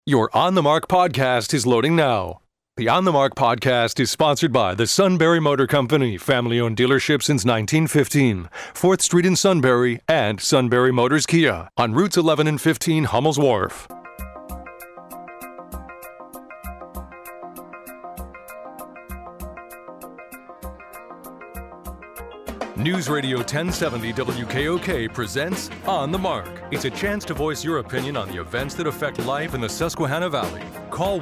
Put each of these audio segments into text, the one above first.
Your On the Mark podcast is loading now. The On the Mark podcast is sponsored by the Sunbury Motor Company, family-owned dealership since 1915, 4th Street in Sunbury, and Sunbury Motors Kia on routes 11 and 15 Hummel's Wharf. News Radio 1070 WKOK presents On the Mark. It's a chance to voice your opinion on the events that affect life in the Susquehanna Valley. Call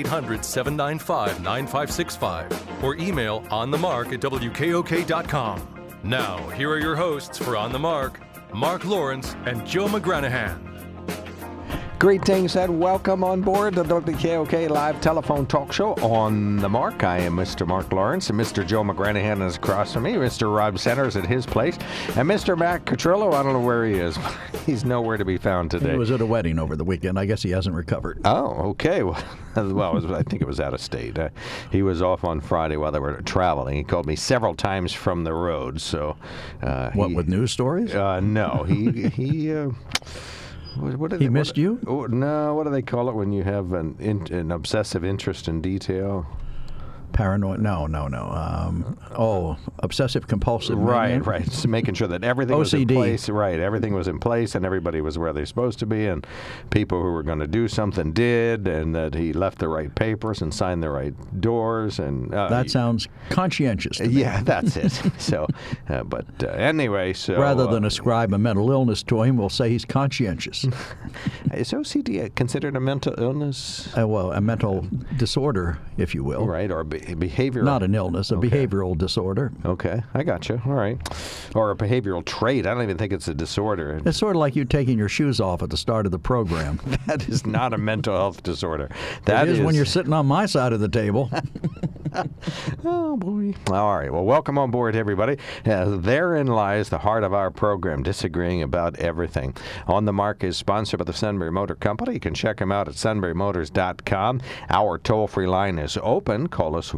1-800-795-9565 or email onthemark@wkok.com. Now, here are your hosts for On the Mark, Mark Lawrence and Joe McGranahan. Greetings and welcome on board the WKOK live telephone talk show On the Mark. I am Mr. Mark Lawrence, and Mr. Joe McGranahan is across from me. Mr. Rob Centers at his place, and Mr. Matt Catrillo, I don't know where he is. He's nowhere to be found today. He was at a wedding over the weekend. I guess he hasn't recovered. Oh, okay. Well, I think it was out of state. He was off on Friday while they were traveling. He called me several times from the road. So, with news stories? No, he What he missed you? No, what do they call it when you have an obsessive interest in detail? Paranoid? No. Obsessive compulsive. Right. So making sure that everything was in place. Right, everything was in place, and everybody was where they're supposed to be, and people who were going to do something did, and that he left the right papers and signed the right doors. And that sounds conscientious to me. Yeah, that's it. So, anyway, so rather than ascribe a mental illness to him, we'll say he's conscientious. Is OCD considered a mental illness? Well, a mental disorder, if you will. Right, or behavioral. Not an illness, a behavioral disorder. Okay, I got you. All right. Or a behavioral trait. I don't even think it's a disorder. It's sort of like you taking your shoes off at the start of the program. That is not a mental health disorder. That is when you're sitting on my side of the table. Oh, boy. All right. Well, welcome on board, everybody. Therein lies the heart of our program, disagreeing about everything. On the Mark is sponsored by the Sunbury Motor Company. You can check them out at sunburymotors.com. Our toll-free line is open. Call us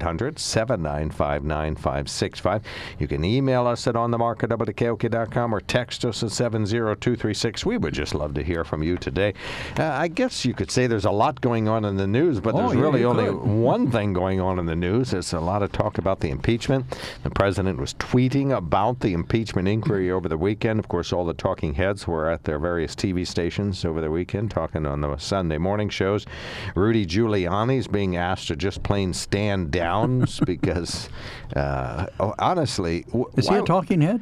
1-800-795-9565. You can email us at onthemark@wkok.com or text us at 70236. We would just love to hear from you today. I guess you could say there's a lot going on in the news, but there's really only one thing going on in the news. There's a lot of talk about the impeachment. The president was tweeting about the impeachment inquiry over the weekend. Of course, all the talking heads were at their various TV stations over the weekend, talking on the Sunday morning shows. Rudy Giuliani's being asked to just plain stand down because, honestly... Is he a talking head?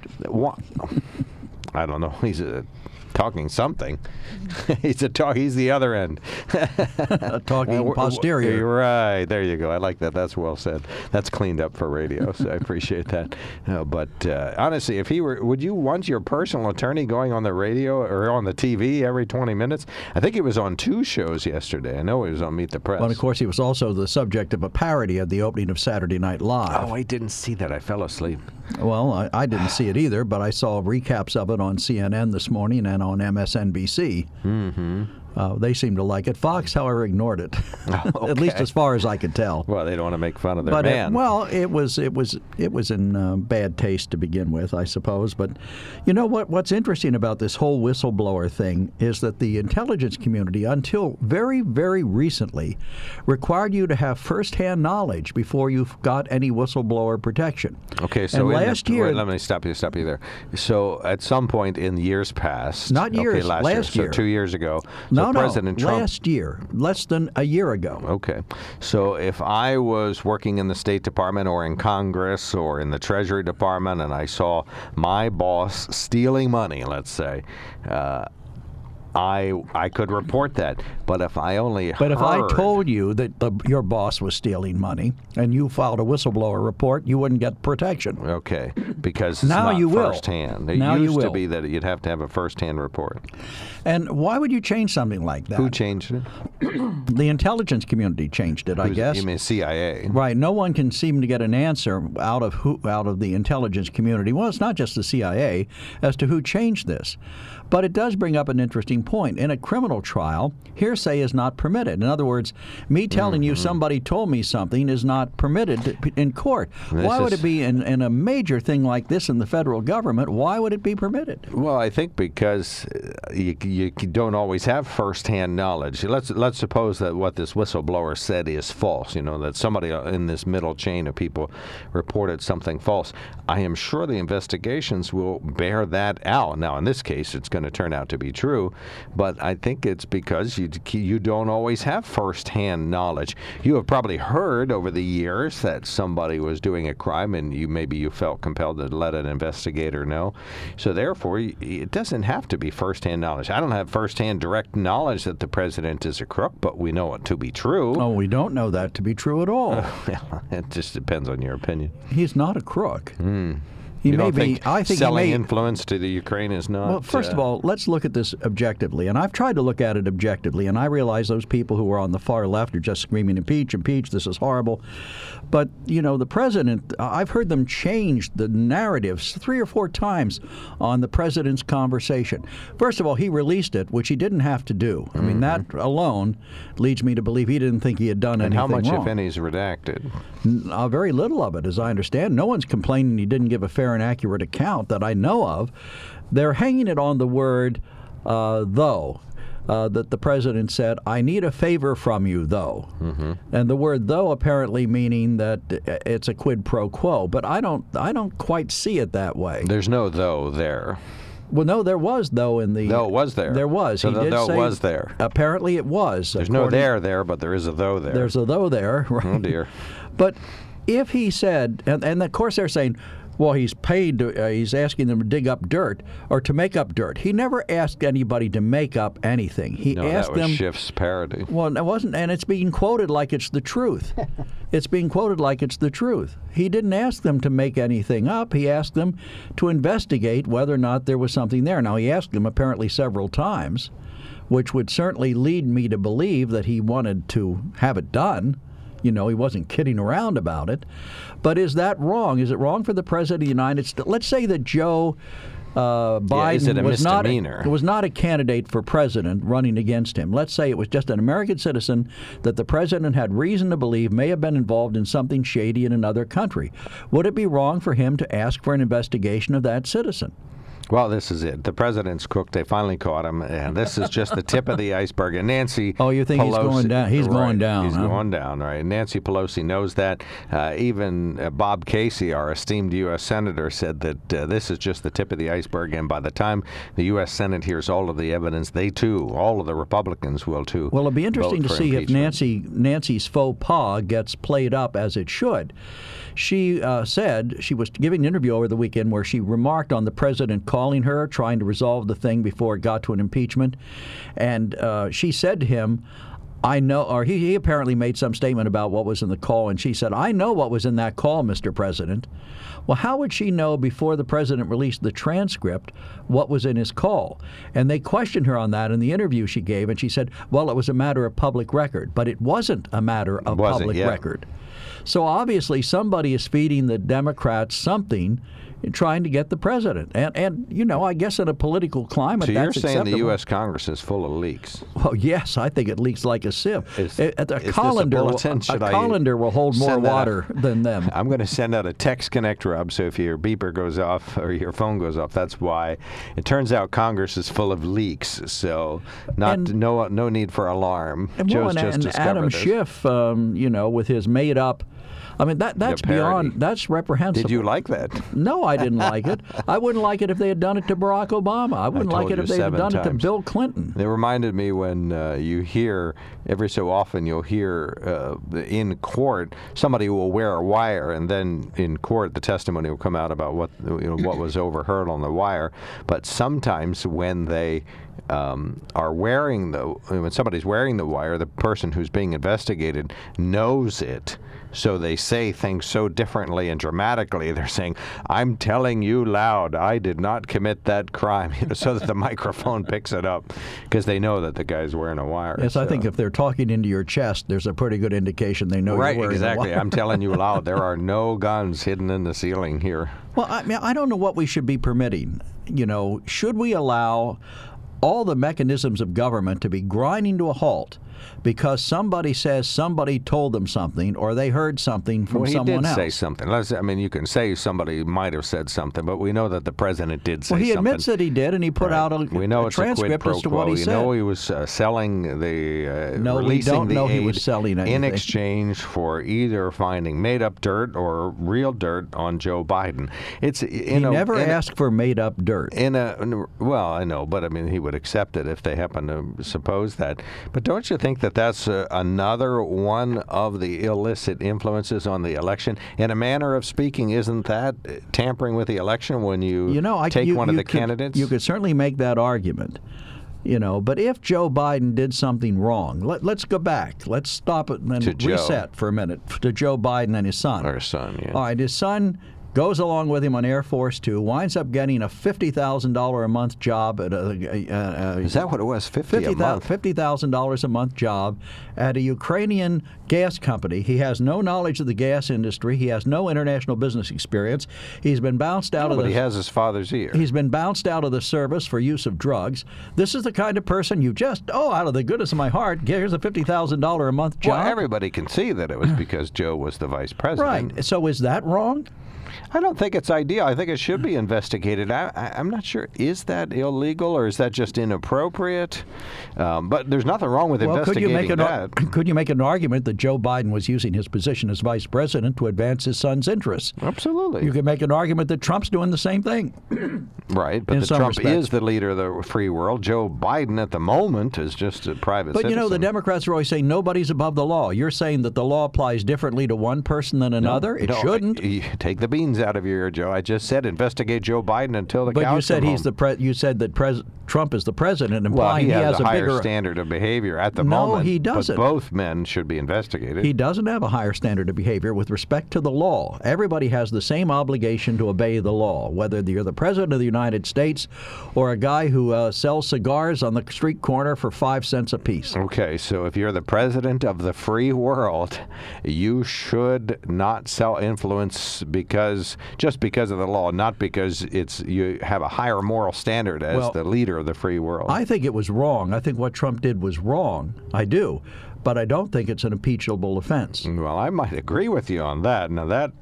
I don't know. He's talking something. He's the other end. Talking posterior. Right. There you go. I like that. That's well said. That's cleaned up for radio, so I appreciate that. But honestly, if he were, would you want your personal attorney going on the radio or on the TV every 20 minutes? I think he was on 2 shows yesterday. I know he was on Meet the Press. Well, of course, he was also the subject of a parody at the opening of Saturday Night Live. Oh, I didn't see that. I fell asleep. Well, I didn't see it either, but I saw recaps of it on CNN this morning and on MSNBC. Mm-hmm. They seemed to like it. Fox, however, ignored it, at least as far as I could tell. Well, they don't want to make fun of their man. It was in bad taste to begin with, I suppose. But you know what's interesting about this whole whistleblower thing is that the intelligence community, until very, very recently, required you to have firsthand knowledge before you got any whistleblower protection. Okay, so last year, let me stop you there. So at some point in years past, not years, last year, so 2 years ago. President Trump. Last year, less than a year ago. Okay. So if I was working in the State Department or in Congress or in the Treasury Department and I saw my boss stealing money, let's say, I could report that. But if I told you that your boss was stealing money and you filed a whistleblower report, you wouldn't get protection. Okay, because it's now not you will. firsthand. It now used you to will. be that you'd have to have a firsthand report. And why would you change something like that? Who changed it? The intelligence community changed it, I guess. You mean CIA? Right. No one can seem to get an answer out of the intelligence community. Well, it's not just the CIA as to who changed this. But it does bring up an interesting interesting point. In a criminal trial, hearsay is not permitted. In other words, me telling you somebody told me something is not permitted in court. Why would it be in a major thing like this in the federal government? Why would it be permitted? Well, I think because you don't always have first-hand knowledge. Let's suppose that what this whistleblower said is false, that somebody in this middle chain of people reported something false. I am sure the investigations will bear that out. Now, in this case, it's going to turn out to be true, but I think it's because you don't always have first-hand knowledge. You have probably heard over the years that somebody was doing a crime, and maybe you felt compelled to let an investigator know. So therefore, it doesn't have to be first-hand knowledge. I don't have first-hand direct knowledge that the president is a crook, but we know it to be true. Oh, we don't know that to be true at all. Well, it just depends on your opinion. He's not a crook. You don't think selling influence to the Ukraine is not... Well, first of all, let's look at this objectively. And I've tried to look at it objectively, and I realize those people who are on the far left are just screaming, impeach, impeach, this is horrible. But, the president, I've heard them change the narratives 3 or 4 times on the president's conversation. First of all, he released it, which he didn't have to do. I mean, that alone leads me to believe he didn't think he had done anything wrong. And how much, if any, is redacted? Very little of it, as I understand. No one's complaining he didn't give a fair and accurate account that I know of. They're hanging it on the word though, that the president said, I need a favor from you, though. And the word though apparently meaning that it's a quid pro quo, but I don't quite see it that way. There's no though there. Well, no, there was though in the... No, it was there. There was. So he did though say, was there. Apparently it was. There's no there, but there is a though there. There's a though there. Right? Oh, dear. But if he said, and of course they're saying, well, he's paid, he's asking them to dig up dirt or to make up dirt. He never asked anybody to make up anything. He asked them... that was Schiff's parody. Well, it wasn't, and it's being quoted like it's the truth. It's being quoted like it's the truth. He didn't ask them to make anything up. He asked them to investigate whether or not there was something there. Now, he asked them apparently several times, which would certainly lead me to believe that he wanted to have it done. He wasn't kidding around about it. But is that wrong? Is it wrong for the President of the United States? Let's say that Joe Biden was not a candidate for president running against him. Let's say it was just an American citizen that the president had reason to believe may have been involved in something shady in another country. Would it be wrong for him to ask for an investigation of that citizen? Well, this is it. The president's crooked. They finally caught him, and this is just the tip of the iceberg. And Nancy Oh, you think Pelosi, he's going down? He's going down. He's going down, right? Nancy Pelosi knows that. Even Bob Casey, our esteemed U.S. Senator, said that this is just the tip of the iceberg, and by the time the U.S. Senate hears all of the evidence, they too, all of the Republicans will too. Well, it'll be interesting to see if Nancy's faux pas gets played up as it should. She said she was giving an interview over the weekend where she remarked on the president calling her, trying to resolve the thing before it got to an impeachment. And she said to him, I know, or he apparently made some statement about what was in the call, and she said, I know what was in that call, Mr. President. Well, how would she know before the president released the transcript what was in his call? And they questioned her on that in the interview she gave, and she said, well, it was a matter of public record. But it wasn't a matter of public record. So obviously somebody is feeding the Democrats something trying to get the president. And I guess in a political climate, so that's you're saying acceptable. the U.S. Congress is full of leaks? Well, yes, I think it leaks like a sieve. A colander will hold more water than them. I'm going to send out a text connect, Rob, so if your beeper goes off or your phone goes off, that's why. It turns out Congress is full of leaks, so no need for alarm. Joe's just discovered Adam this. Schiff, with his made-up... I mean, that's beyond, that's reprehensible. Did you like that? No, I didn't like it. I wouldn't like it if they had done it to Barack Obama. I wouldn't like it if they had done it to Bill Clinton. It reminded me when you hear, every so often you'll hear in court, somebody will wear a wire, and then in court the testimony will come out about what was overheard on the wire. But sometimes when they are wearing when somebody's wearing the wire, the person who's being investigated knows it. So they say things so differently and dramatically. They're saying, I'm telling you loud, I did not commit that crime, so that the microphone picks it up because they know that the guy's wearing a wire. Yes, I think if they're talking into your chest, there's a pretty good indication they know you're wearing exactly. a wire. I'm telling you loud, there are no guns hidden in the ceiling here. Well, I don't know what we should be permitting. Should we allow all the mechanisms of government to be grinding to a halt because somebody says somebody told them something or they heard something from someone else. He did say something. You can say somebody might have said something, but we know that the president did say something. Well, he admits that he did, and he put out a transcript as to what he said. We know he was selling the no, releasing we don't the know aid he was selling anything. in exchange for either finding made-up dirt or real dirt on Joe Biden. He never asked for made-up dirt. Well, I know, but I mean, he would accept it if they happen to suppose that. But don't you think that that's another one of the illicit influences on the election? In a manner of speaking, isn't that tampering with the election when you take one of the candidates? You could certainly make that argument. But if Joe Biden did something wrong, let's go back. Let's stop it and reset for a minute to Joe Biden and his son. Or son, yeah. All right, his son goes along with him on Air Force Two, winds up getting a $50,000 a month job at is that what it was? $50,000 a month job at a Ukrainian gas company. He has no knowledge of the gas industry. He has no international business experience. He's been bounced out But he has his father's ear. He's been bounced out of the service for use of drugs. This is the kind of person you just, out of the goodness of my heart, here's a $50,000 a month job. Well, everybody can see that it was because Joe was the vice president. Right. So is that wrong? I don't think it's ideal. I think it should be investigated. I'm not sure. Is that illegal or is that just inappropriate? But there's nothing wrong with investigating that. Could you make an argument that Joe Biden was using his position as vice president to advance his son's interests? Absolutely. You could make an argument that Trump's doing the same thing. Right, but Trump is the leader of the free world. Joe Biden at the moment is just a private citizen. But the Democrats are always saying nobody's above the law. You're saying that the law applies differently to one person than another? It shouldn't. Take the beans out of your ear, Joe. I just said investigate Joe Biden until the cows come home. But you said you said that Trump is the president, implying he has a higher bigger standard of behavior at the moment. No, he doesn't. But both men should be investigated. He doesn't have a higher standard of behavior with respect to the law. Everybody has the same obligation to obey the law, whether you're the president of the United States or a guy who sells cigars on the street corner for 5 cents a piece. Okay, so if you're the president of the free world, you should not sell influence just because of the law, not because you have a higher moral standard as the leader of the free world. I think it was wrong. I think what Trump did was wrong. I do. But I don't think it's an impeachable offense. Well, I might agree with you on that. Now, that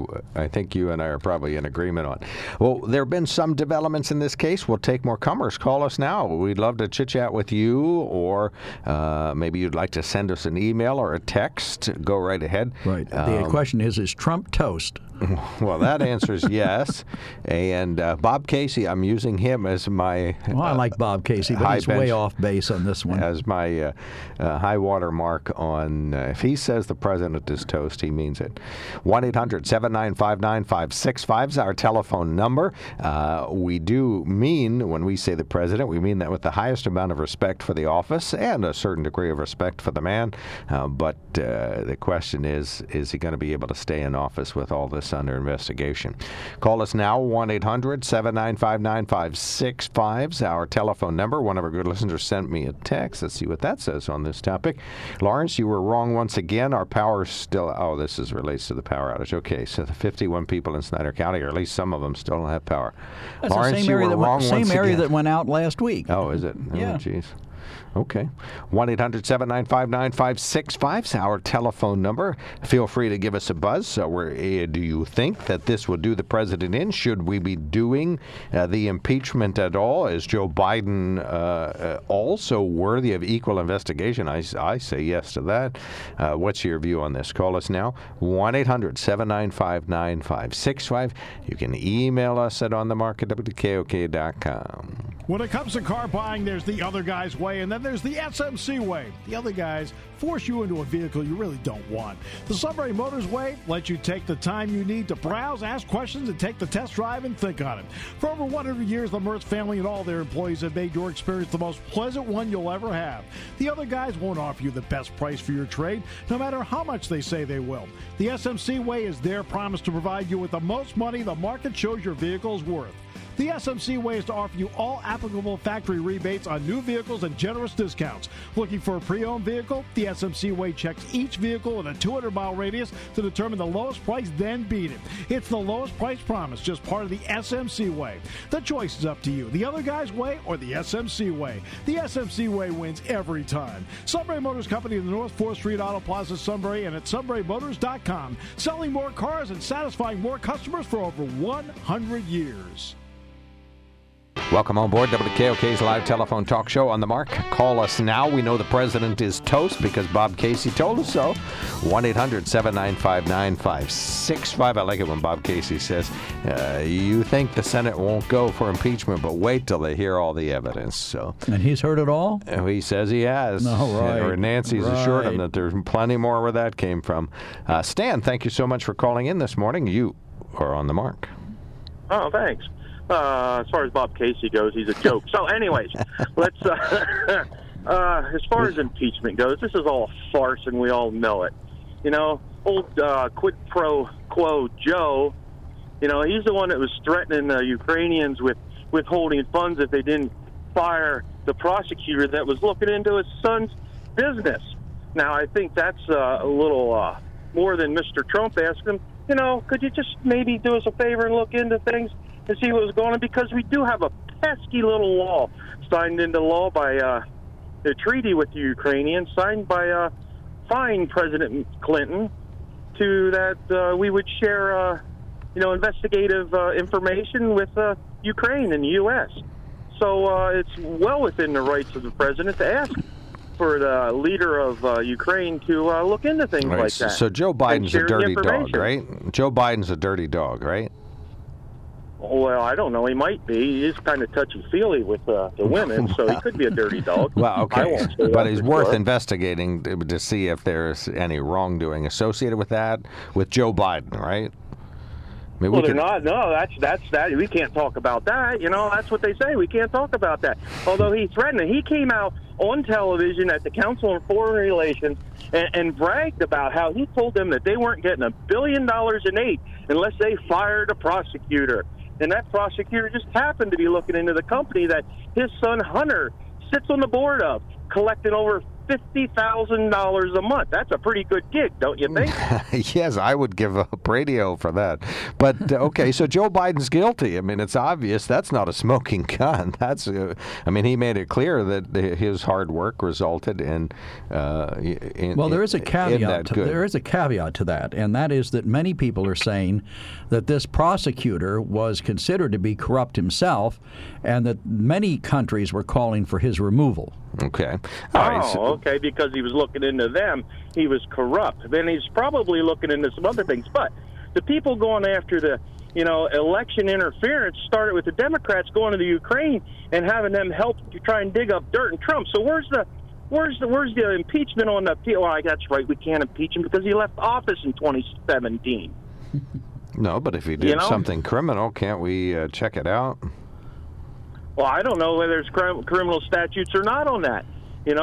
I think you and I are probably in agreement on. Well, there have been some developments in this case. We'll take more comers. Call us now. We'd love to chit-chat with you, or maybe you'd like to send us an email or a text. Go right ahead. Right. The question is Trump toast? Well, that answer is yes. And Bob Casey, I'm using him as my I like Bob Casey, but he's way off base on this one. As my high water mark on, if he says the president is toast, he means it. 1-800-795-9565 is our telephone number. We do mean, when we say the president, we mean that with the highest amount of respect for the office and a certain degree of respect for the man. But the question is he going to be able to stay in office with all this under investigation? Call us now, 1-800-795-9565 is our telephone number. One of our good listeners sent me a text. Let's see what that says on this topic. Lawrence, you were wrong once again. Our power still... Oh, this relates to the power outage. Okay, so the 51 people in Snyder County, or at least some of them, still don't have power. That's Lawrence, the same area, that went out last week. Oh, is it? Yeah. Oh, geez. Okay. 1-800-795-9565 is our telephone number. Feel free to give us a buzz. So do you think that this will do the president in? Should we be doing the impeachment at all? Is Joe Biden also worthy of equal investigation? I say yes to that. What's your view on this? Call us now, 1-800-795-9565. You can email us at onthemarket@KOK.com. When it comes to car buying, there's the other guy's way, and then there's the SMC way. The other guys force you into a vehicle you really don't want. The Sunbury Motors way lets you take the time you need to browse, ask questions, and take the test drive and think on it. For over 100 years, the Mertz family and all their employees have made your experience the most pleasant one you'll ever have. The other guys won't offer you the best price for your trade, no matter how much they say they will. The SMC way is their promise to provide you with the most money the market shows your vehicle is worth. The SMC way is to offer you all applicable factory rebates on new vehicles and generous discounts. Looking for a pre-owned vehicle? The SMC way checks each vehicle with a 200-mile radius to determine the lowest price, then beat it. It's the lowest price promise, just part of the SMC way. The choice is up to you. The other guy's way or the SMC way. The SMC way wins every time. Sunbury Motors Company in the North 4th Street Auto Plaza, Sunbury, and at sunburymotors.com. Selling more cars and satisfying more customers for over 100 years. Welcome on board WKOK's live telephone talk show On the Mark. Call us now. We know the president is toast because Bob Casey told us so. 1-800-795-9565. I like it when Bob Casey says, you think the Senate won't go for impeachment, but wait till they hear all the evidence. So, And he's heard it all? He says he has. Oh, right. Or Nancy's assured him that there's plenty more where that came from. Stan, thank you so much for calling in this morning. You are on the mark. Oh, thanks. As far as Bob Casey goes, he's a joke. So anyways, let's, as far as impeachment goes, this is all a farce and we all know it. You know, old quid pro quo Joe, you know, he's the one that was threatening the Ukrainians with withholding funds if they didn't fire the prosecutor that was looking into his son's business. Now, I think that's a little more than Mr. Trump asked him, you know, could you just maybe do us a favor and look into things and see what was going on, because we do have a pesky little law signed into law by the treaty with the Ukrainians, signed by fine President Clinton, to that we would share, investigative information with Ukraine and the U.S. So it's well within the rights of the president to ask for the leader of Ukraine to look into things like that. So Joe Biden's a dirty dog, right? Joe Biden's a dirty dog, right? Well, I don't know. He might be. He is kind of touchy-feely with the women, so he could be a dirty dog. Well, okay. But he's worth investigating to see if there's any wrongdoing associated with that, with Joe Biden, right? Maybe they're not. No, that's that. We can't talk about that. You know, that's what they say. We can't talk about that. Although he threatened it. He came out on television at the Council on Foreign Relations and bragged about how he told them that they weren't getting $1 billion in aid unless they fired a prosecutor. And that prosecutor just happened to be looking into the company that his son Hunter sits on the board of, collecting over $50,000 a month. That's a pretty good gig, don't you think? Yes, I would give up radio for that. But, okay, so Joe Biden's guilty. I mean, it's obvious that's not a smoking gun. That's, he made it clear that his hard work resulted in there is a caveat. There is a caveat to that, and that is that many people are saying that this prosecutor was considered to be corrupt himself, and that many countries were calling for his removal. Okay. Okay, because he was looking into them, he was corrupt. Then he's probably looking into some other things. But the people going after the, election interference started with the Democrats going to the Ukraine and having them help to try and dig up dirt in Trump. So where's the impeachment on the? Well, that's right. We can't impeach him because he left office in 2017. No, but if he did something criminal, can't we check it out? Well, I don't know whether there's criminal statutes or not on that. There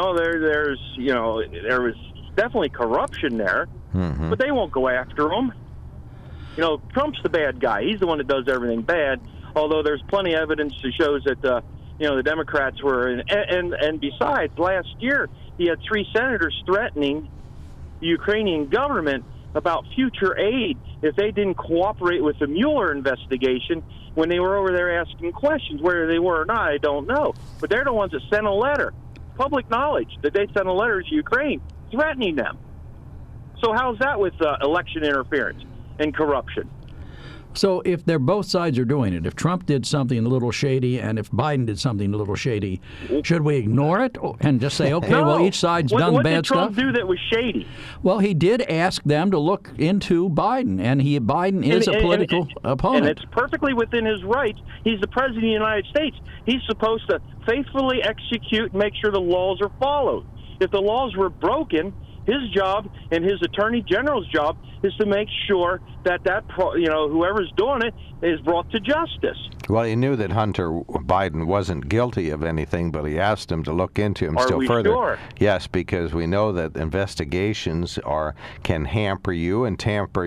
was definitely corruption there, but they won't go after him. Trump's the bad guy. He's the one that does everything bad, although there's plenty of evidence to show that, the Democrats were, and besides, last year he had 3 senators threatening the Ukrainian government about future aid if they didn't cooperate with the Mueller investigation when they were over there asking questions. Whether they were or not, I don't know. But they're the ones that sent a letter, public knowledge, that they sent a letter to Ukraine threatening them. So how's that with election interference and corruption? So if both sides are doing it, if Trump did something a little shady and if Biden did something a little shady, should we ignore it and just say, okay, well, each side's done bad stuff? What did Trump do that was shady? Well, he did ask them to look into Biden, and Biden is a political opponent. And it's perfectly within his rights. He's the president of the United States. He's supposed to faithfully execute and make sure the laws are followed. If the laws were broken, His job and his attorney general's job is to make sure that whoever's doing it is brought to justice. Well, he knew that Hunter Biden wasn't guilty of anything, but he asked him to look into him still further. Sure? Yes, because we know that investigations can hamper you and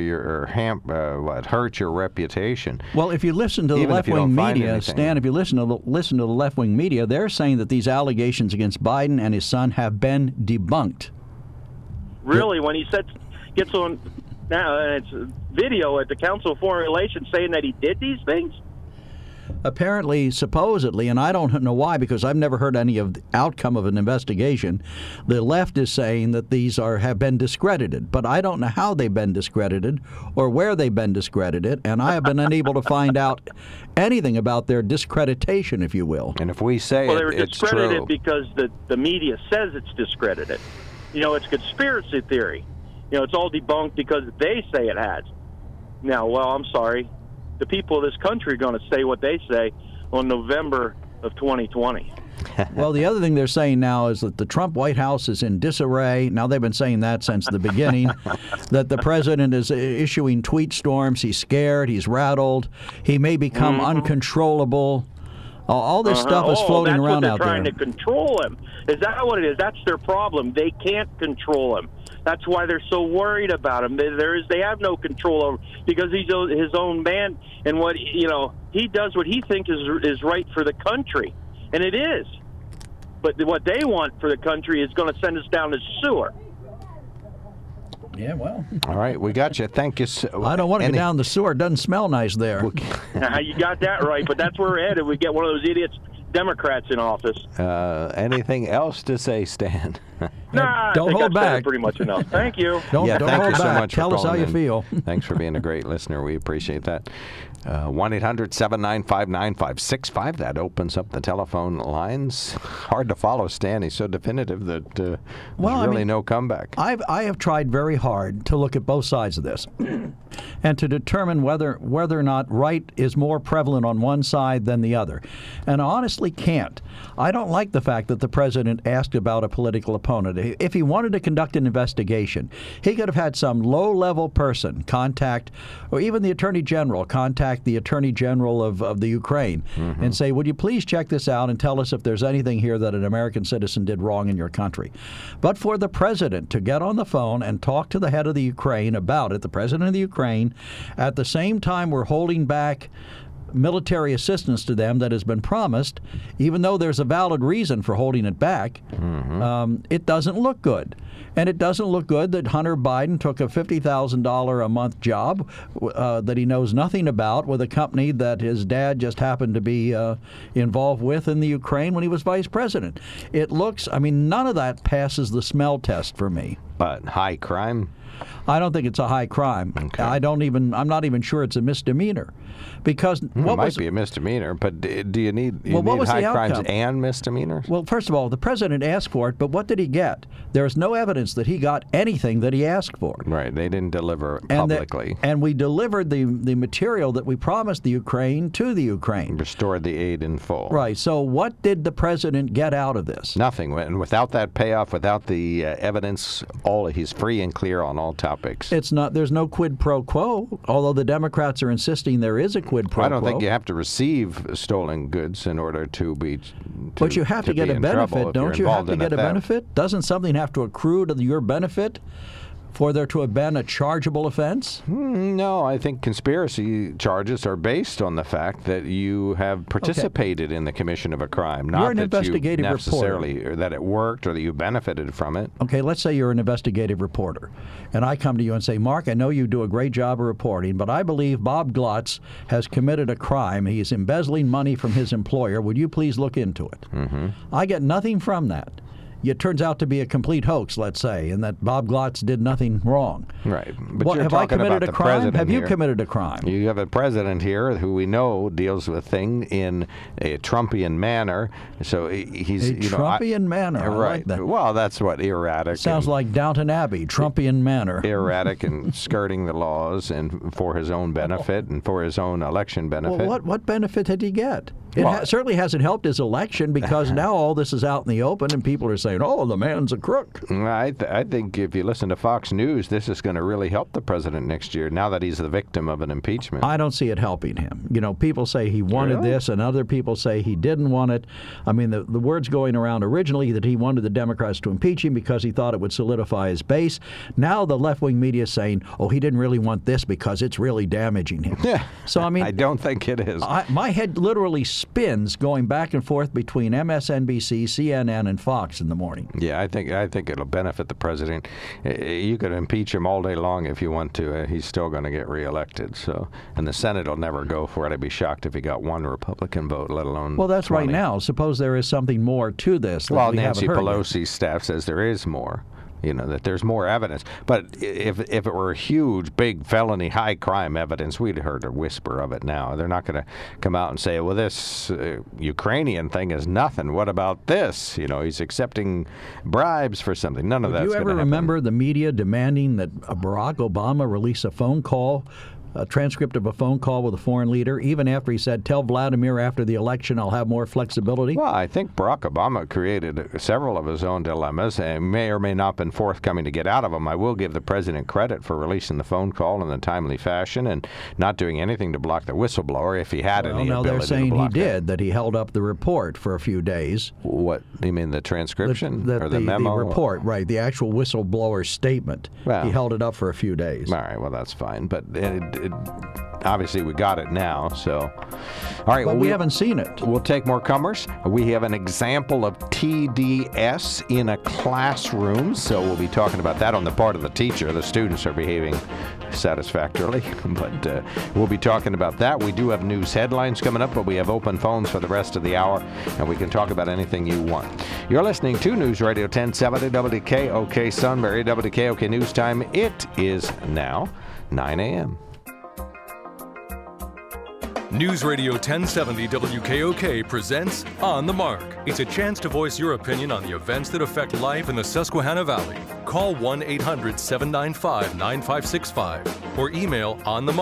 hurt your reputation. Well, if you listen to the left-wing media, Stan, if you listen to the left-wing media, they're saying that these allegations against Biden and his son have been debunked. Really, when he gets on now, and it's video at the Council of Foreign Relations saying that he did these things? Apparently, supposedly, and I don't know why, because I've never heard any of the outcome of an investigation, the left is saying that these have been discredited. But I don't know how they've been discredited or where they've been discredited, and I have been unable to find out anything about their discreditation, if you will. And if we say they were it's discredited true because the media says it's discredited. It's conspiracy theory. It's all debunked because they say it has. Now, well, I'm sorry. The people of this country are going to say what they say on November of 2020. Well, the other thing they're saying now is that the Trump White House is in disarray. Now, they've been saying that since the beginning, that the president is issuing tweet storms. He's scared. He's rattled. He may become uncontrollable. All this stuff is floating around out there. That's what they're trying to control him. Is that what it is? That's their problem. They can't control him. That's why they're so worried about him. They have no control over, because he's his own man, and he does what he thinks is right for the country, and it is. But what they want for the country is going to send us down the sewer. Yeah, well. All right, we got you. Thank you. I don't want to go down the sewer. It doesn't smell nice there. You got that right, but that's where we're headed. We get one of those idiots Democrats in office. Anything else to say, Stan? Nah, don't hold back. Pretty much enough. Thank you. Don't thank hold you so back. much. Tell us how you feel. Thanks for being a great listener. We appreciate that. 1-800-795-9565. That opens up the telephone lines. Hard to follow Stan. He's so definitive that there's really no comeback. I have tried very hard to look at both sides of this and to determine whether or not right is more prevalent on one side than the other. And I honestly can't. I don't like the fact that the president asked about a political opponent. If he wanted to conduct an investigation, he could have had some low-level person contact, or even the Attorney General contact the Attorney General of the Ukraine and say, would you please check this out and tell us if there's anything here that an American citizen did wrong in your country. But for the president to get on the phone and talk to the head of the Ukraine about it, the president of the Ukraine, at the same time we're holding back military assistance to them that has been promised, even though there's a valid reason for holding it back, it doesn't look good. And it doesn't look good that Hunter Biden took a $50,000 a month job that he knows nothing about with a company that his dad just happened to be involved with in the Ukraine when he was vice president. It looks, none of that passes the smell test for me. But high crime? I don't think it's a high crime. Okay. I'm not even sure it's a misdemeanor. Because it might be a misdemeanor, but do you need high crimes and misdemeanors? Well, first of all, the president asked for it, but what did he get? There's no evidence that he got anything that he asked for. Right, they didn't deliver publicly. And we delivered the material that we promised the Ukraine to the Ukraine. Restored the aid in full. Right, so what did the president get out of this? Nothing. And without that payoff, without the evidence, he's free and clear on all topics. There's no quid pro quo, although the Democrats are insisting there is a quid pro quo. I don't think you have to receive stolen goods in order to be. But you have to get a benefit, don't you? Have to get a benefit? Doesn't something have to accrue to your benefit for there to have been a chargeable offense? No, I think conspiracy charges are based on the fact that you have participated in the commission of a crime, not that you necessarily or that it worked or that you benefited from it. Okay, let's say you're an investigative reporter, and I come to you and say, Mark, I know you do a great job of reporting, but I believe Bob Glotz has committed a crime. He's embezzling money from his employer. Would you please look into it? I get nothing from that. It turns out to be a complete hoax, let's say, and that Bob Glotz did nothing wrong. Right. But you're have I talking committed about a crime? Have you here. committed a crime? You have a president here who we know deals with things in a Trumpian manner. So he's a Trumpian manner. Right. I like that. Well, that's what erratic. Sounds like Downton Abbey, Trumpian manner. Erratic and skirting the laws and for his own benefit and for his own election benefit. Well, what benefit did he get? It certainly hasn't helped his election because now all this is out in the open and people are saying, oh, the man's a crook. I think if you listen to Fox News, this is going to really help the president next year now that he's the victim of an impeachment. I don't see it helping him. People say he wanted this and other people say he didn't want it. I mean, the words going around originally that he wanted the Democrats to impeach him because he thought it would solidify his base. Now the left-wing media is saying, oh, he didn't really want this because it's really damaging him. Yeah. So, I mean, I don't think it is. My head literally spins going back and forth between MSNBC, CNN, and Fox in the morning. Yeah, I think it'll benefit the president. You could impeach him all day long if you want to. He's still going to get reelected. So, and the Senate will never go for it. I'd be shocked if he got one Republican vote, let alone. Well, that's 20. right now. Suppose there is something more to this. Well, Nancy Pelosi's staff says there is more. That there's more evidence. But if it were huge, big felony, high crime evidence, we'd heard a whisper of it now. They're not going to come out and say, well, this Ukrainian thing is nothing. What about this? He's accepting bribes for something. None of that's going to happen. Do you ever remember the media demanding that Barack Obama release a phone call, a transcript of a phone call with a foreign leader, even after he said, tell Vladimir after the election I'll have more flexibility? Well, I think Barack Obama created several of his own dilemmas and may or may not have been forthcoming to get out of them. I will give the president credit for releasing the phone call in a timely fashion and not doing anything to block the whistleblower if he had any ability to block they're saying he did, it. That he held up the report for a few days. What, you mean the transcription or the memo? The report, right, the actual whistleblower statement. Well, he held it up for a few days. All right, well, that's fine. But obviously we got it now, so all right. But we haven't seen it. We'll take more comers. We have an example of TDS in a classroom, so we'll be talking about that on the part of the teacher. The students are behaving satisfactorily, but we'll be talking about that. We do have news headlines coming up, but we have open phones for the rest of the hour, and we can talk about anything you want. You're listening to News Radio 1070 WKOK Sunbury, WKOK News Time. It is now 9 a.m. News Radio 1070 WKOK presents On the Mark. It's a chance to voice your opinion on the events that affect life in the Susquehanna Valley. Call 1-800-795-9565 or email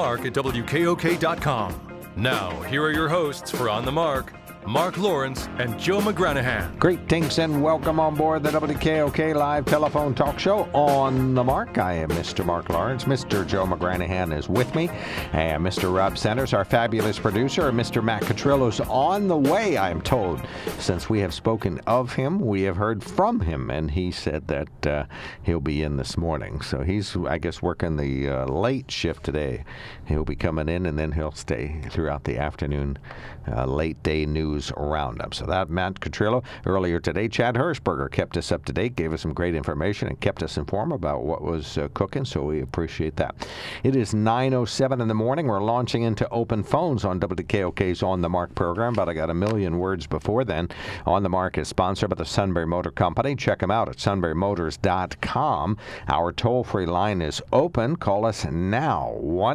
onthemark@wkok.com. Now, here are your hosts for On the Mark, Mark Lawrence and Joe McGranahan. Greetings and welcome on board the WKOK live telephone talk show On the Mark. I am Mr. Mark Lawrence. Mr. Joe McGranahan is with me. And Mr. Rob Centers, our fabulous producer, and Mr. Matt Catrillo's on the way, I am told. Since we have spoken of him, we have heard from him, and he said that he'll be in this morning. So he's, I guess, working the late shift today. He'll be coming in, and then he'll stay throughout the afternoon late day news roundup. So that Matt Catrillo. Earlier today, Chad Hirschberger kept us up to date, gave us some great information, and kept us informed about what was cooking, so we appreciate that. It is 9:07 in the morning. We're launching into open phones on WKOK's On the Mark program, but I got a million words before then. On the Mark is sponsored by the Sunbury Motor Company. Check them out at sunburymotors.com. Our toll-free line is open. Call us now,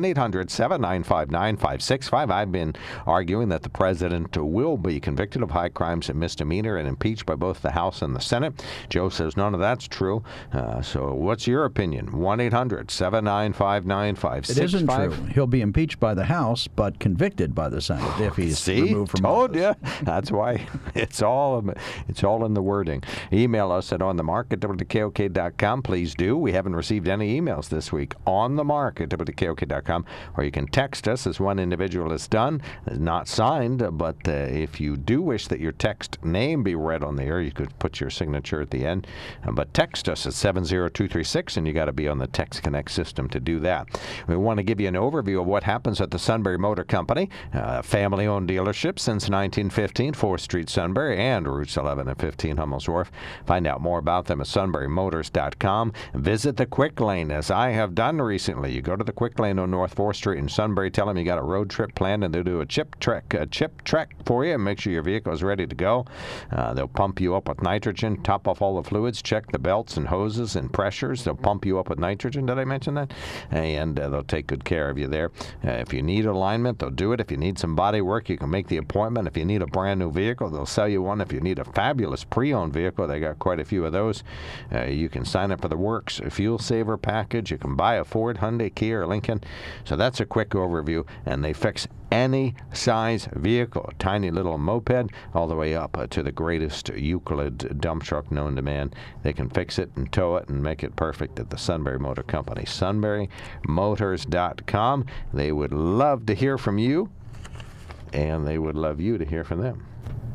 1-800-795-9565. I've been arguing that the president will be convicted of high crimes and misdemeanor and impeached by both the House and the Senate. Joe says none of that's true. So what's your opinion? 1-800-795-9565. It isn't true. He'll be impeached by the House, but convicted by the Senate if he's removed from office. Told you. That's why it's all in the wording. Email us at onthemark@wkok.com. Please do. We haven't received any emails this week. onthemark@wkok.com. Or you can text us, as one individual has done. It's not signed, but if you do wish that your text name be read on the air, you could put your signature at the end. But text us at 70236, and you got to be on the Text Connect system to do that. We want to give you an overview of what happens at the Sunbury Motor Company, family-owned dealership since 1915, 4th Street, Sunbury, and routes 11 and 15, Hummel's Wharf. Find out more about them at sunburymotors.com. Visit the Quick Lane, as I have done recently. You go to the Quick Lane on North 4th Street in Sunbury, tell them you got a road trip planned, and they'll do a chip trek for you and make sure your vehicle is ready to go. They'll pump you up with nitrogen, top off all the fluids, check the belts and hoses and pressures. They'll pump you up with nitrogen. Did I mention that? And they'll take good care of you there. If you need alignment, they'll do it. If you need some body work, you can make the appointment. If you need a brand new vehicle, they'll sell you one. If you need a fabulous pre-owned vehicle, they got quite a few of those. You can sign up for the Works Fuel Saver package. You can buy a Ford, Hyundai, Kia, or Lincoln. So that's a quick overview, and they fix any size vehicle, a tiny little moped, all the way up to the greatest Euclid dump truck known to man. They can fix it and tow it and make it perfect at the Sunbury Motor Company. SunburyMotors.com. They would love to hear from you, and they would love you to hear from them.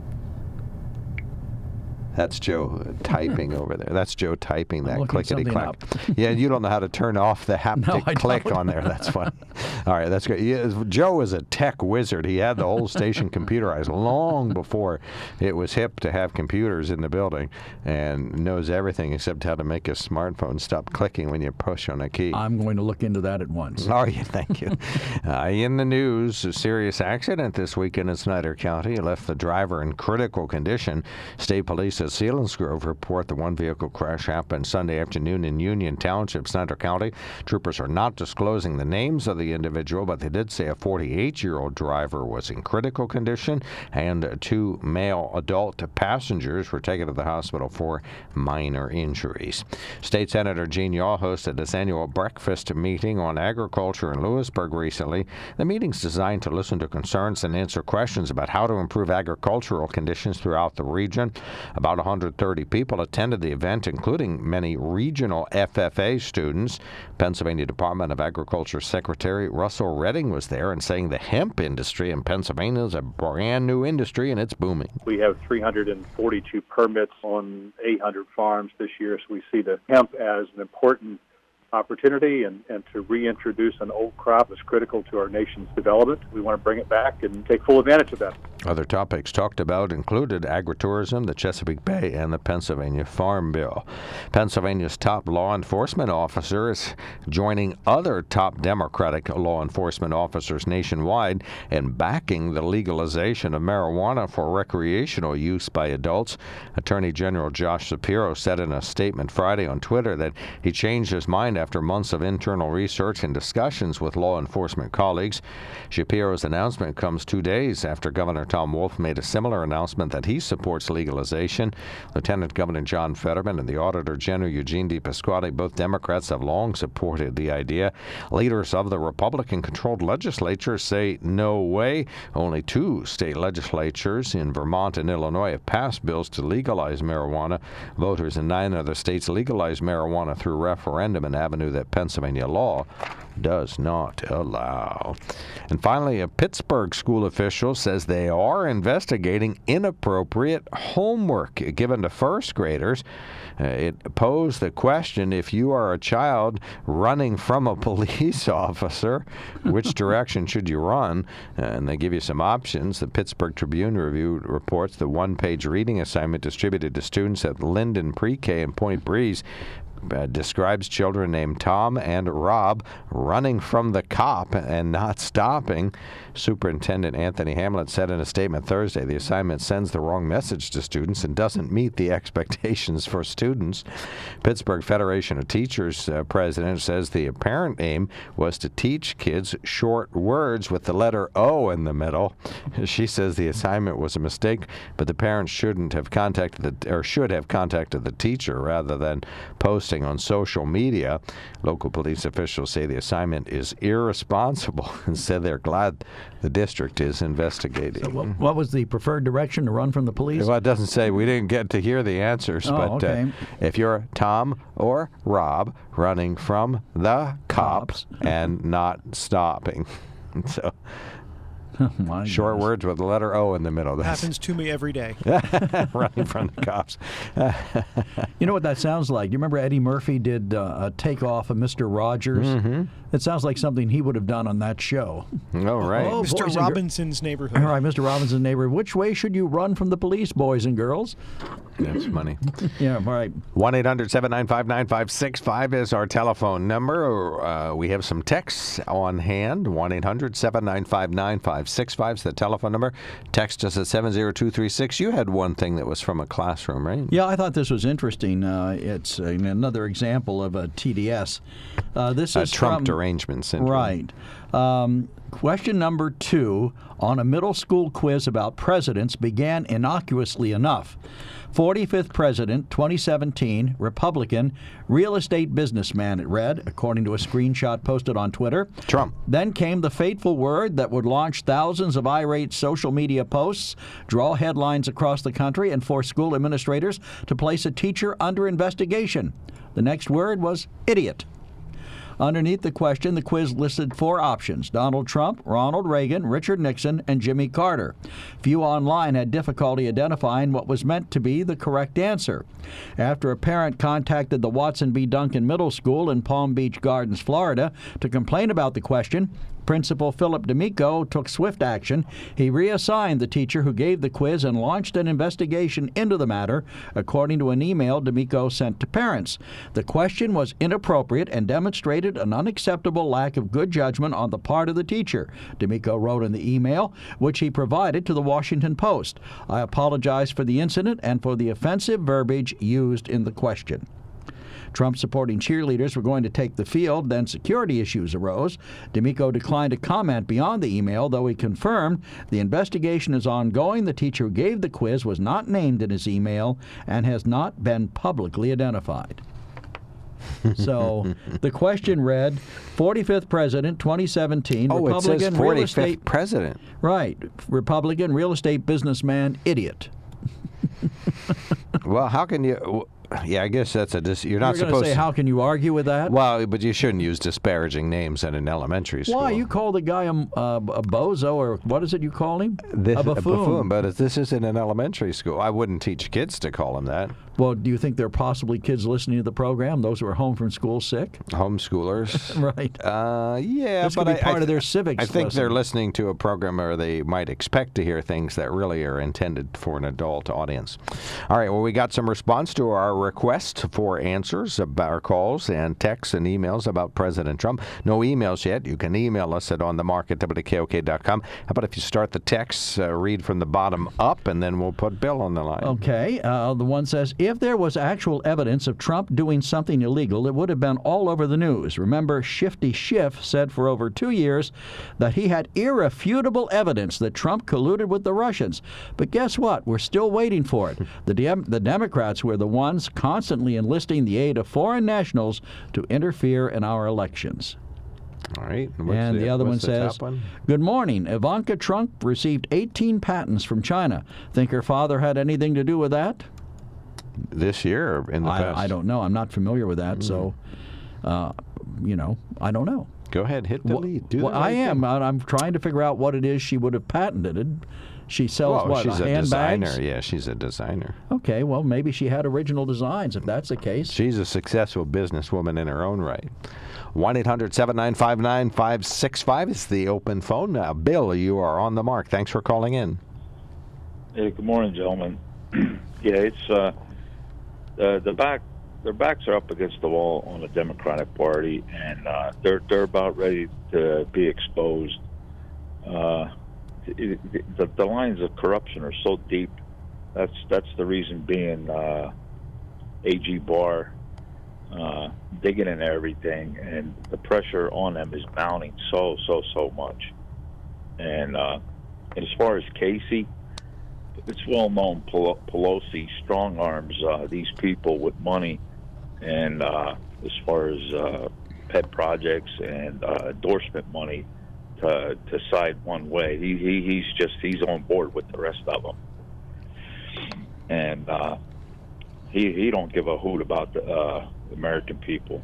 That's Joe typing over there. That's Joe typing that clickety-clack. Yeah, you don't know how to turn off the haptic click on there. That's funny. All right, that's great. Yeah, Joe is a tech wizard. He had the whole station computerized long before it was hip to have computers in the building, and knows everything except how to make a smartphone stop clicking when you push on a key. I'm going to look into that at once. Oh, yeah, thank you. In the news, a serious accident this weekend in Snyder County. It left the driver in critical condition. State police at Selinsgrove report the one-vehicle crash happened Sunday afternoon in Union Township, Snyder County. Troopers are not disclosing the names of the individual, but they did say a 48-year-old driver was in critical condition, and 2 male adult passengers were taken to the hospital for minor injuries. State Senator Gene Yaw hosted his annual breakfast meeting on agriculture in Lewisburg recently. The meeting's designed to listen to concerns and answer questions about how to improve agricultural conditions throughout the region. About 130 people attended the event, including many regional FFA students. Pennsylvania Department of Agriculture Secretary Russell Redding was there and saying the hemp industry in Pennsylvania is a brand new industry and it's booming. We have 342 permits on 800 farms this year, so we see the hemp as an important opportunity, and to reintroduce an old crop is critical to our nation's development. We want to bring it back and take full advantage of that. Other topics talked about included agritourism, the Chesapeake Bay, and the Pennsylvania Farm Bill. Pennsylvania's top law enforcement officer is joining other top Democratic law enforcement officers nationwide in backing the legalization of marijuana for recreational use by adults. Attorney General Josh Shapiro said in a statement Friday on Twitter that he changed his mind after months of internal research and discussions with law enforcement colleagues. Shapiro's announcement comes 2 days after Governor Tom Wolf made a similar announcement that he supports legalization. Lieutenant Governor John Fetterman and the Auditor General Eugene DePasquale, both Democrats, have long supported the idea. Leaders of the Republican-controlled legislature say no way. Only 2 state legislatures in Vermont and Illinois have passed bills to legalize marijuana. Voters in 9 other states legalized marijuana through referendum, an avenue that Pennsylvania law does not allow. And finally, a Pittsburgh school official says they are investigating inappropriate homework given to first graders. It posed the question, if you are a child running from a police officer, which direction should you run? And they give you some options. The Pittsburgh Tribune Review reports the one-page reading assignment distributed to students at Linden Pre-K in Point Breeze describes children named Tom and Rob running from the cop and not stopping. Superintendent Anthony Hamlet said in a statement Thursday the assignment sends the wrong message to students and doesn't meet the expectations for students. Pittsburgh Federation of Teachers president says the apparent aim was to teach kids short words with the letter O in the middle. She says the assignment was a mistake, but the parents should have contacted the teacher rather than posting on social media. Local police officials say the assignment is irresponsible and said they're glad the district is investigating. So what was the preferred direction, to run from the police? Well, it doesn't say. We didn't get to hear the answers. Okay. If you're Tom or Rob running from the cops and not stopping. So short words with the letter O in the middle. That happens to me every day. Running from the cops. You know what that sounds like? You remember Eddie Murphy did a takeoff of Mr. Rogers? Mm-hmm. It sounds like something he would have done on that show. Oh, right. Oh, Mr. Robinson's Neighborhood. All right, Mr. Robinson's Neighborhood. Which way should you run from the police, boys and girls? That's funny. Yeah, all right. 1-800-795-9565 is our telephone number. We have some texts on hand. 1-800-795-9565 is the telephone number. Text us at 70236. You had one thing that was from a classroom, right? Yeah, I thought this was interesting. It's another example of a TDS. This is Trump derangement syndrome. Right. Question number 2 on a middle school quiz about presidents began innocuously enough. 45th President, 2017, Republican, real estate businessman, it read, according to a screenshot posted on Twitter. Trump. Then came the fateful word that would launch thousands of irate social media posts, draw headlines across the country, and force school administrators to place a teacher under investigation. The next word was idiot. Underneath the question, the quiz listed 4 options: Donald Trump, Ronald Reagan, Richard Nixon, and Jimmy Carter. Few online had difficulty identifying what was meant to be the correct answer. After a parent contacted the Watson B. Duncan Middle School in Palm Beach Gardens, Florida, to complain about the question, Principal Philip D'Amico took swift action. He reassigned the teacher who gave the quiz and launched an investigation into the matter, according to an email D'Amico sent to parents. The question was inappropriate and demonstrated an unacceptable lack of good judgment on the part of the teacher, D'Amico wrote in the email, which he provided to the Washington Post. I apologize for the incident and for the offensive verbiage used in the question. Trump-supporting cheerleaders were going to take the field, then security issues arose. D'Amico declined to comment beyond the email, though he confirmed the investigation is ongoing. The teacher who gave the quiz was not named in his email and has not been publicly identified. So the question read, 45th President, 2017, Republican it says 45th real estate President. Right, Republican real estate businessman, idiot. Well, how can you... Yeah, I guess that's you're not You're supposed to say, how can you argue with that? Well, but you shouldn't use disparaging names in an elementary school. Why? You call the guy a bozo, or what is it you call him? A buffoon. But this isn't an elementary school. I wouldn't teach kids to call him that. Well, do you think there are possibly kids listening to the program, those who are home from school sick? Homeschoolers. Right. Yeah, this but could be part of their civics I think lesson. they're listening to a program where they might expect to hear things that really are intended for an adult audience. All right, well, we got some response to our request for answers about our calls and texts and emails about President Trump. No emails yet. You can email us at onthemark@wkok.com. How about if you start the texts, read from the bottom up, and then we'll put Bill on the line. Okay. The one says, if there was actual evidence of Trump doing something illegal, it would have been all over the news. Remember, Shifty Schiff said for over 2 years that he had irrefutable evidence that Trump colluded with the Russians. But guess what? We're still waiting for it. The Democrats were the ones constantly enlisting the aid of foreign nationals to interfere in our elections. All right. And the other one says, good morning. Ivanka Trump received 18 patents from China. Think her father had anything to do with that? This year or in the past? I don't know. I'm not familiar with that, so, I don't know. Go ahead, hit the lead. I am. I'm trying to figure out what it is she would have patented. She sells she's a handbags? designer. Yeah, she's a designer. Okay, well, maybe she had original designs, if that's the case. She's a successful businesswoman in her own right. 1-800-795-9565 is the open phone. Now, Bill, you are on the mark. Thanks for calling in. Hey, good morning, gentlemen. Yeah, it's their backs are up against the wall on the Democratic Party, and they're about ready to be exposed. The lines of corruption are so deep. That's the reason being AG Barr digging into everything, and the pressure on them is mounting so much. And as far as Casey, it's well known Pelosi strong arms these people with money, and as far as pet projects and endorsement money to side one way. He's on board with the rest of them, and he don't give a hoot about the American people.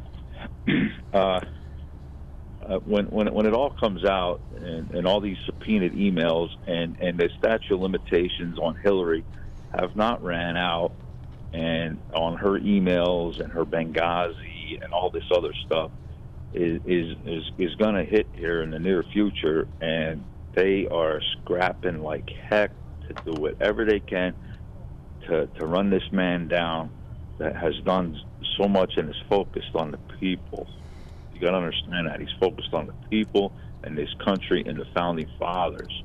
When it all comes out and all these subpoenaed emails and the statute of limitations on Hillary have not ran out, and on her emails and her Benghazi and all this other stuff is going to hit here in the near future, and they are scrapping like heck to do whatever they can to run this man down that has done so much and is focused on the people. You got to understand that he's focused on the people and this country and the founding fathers,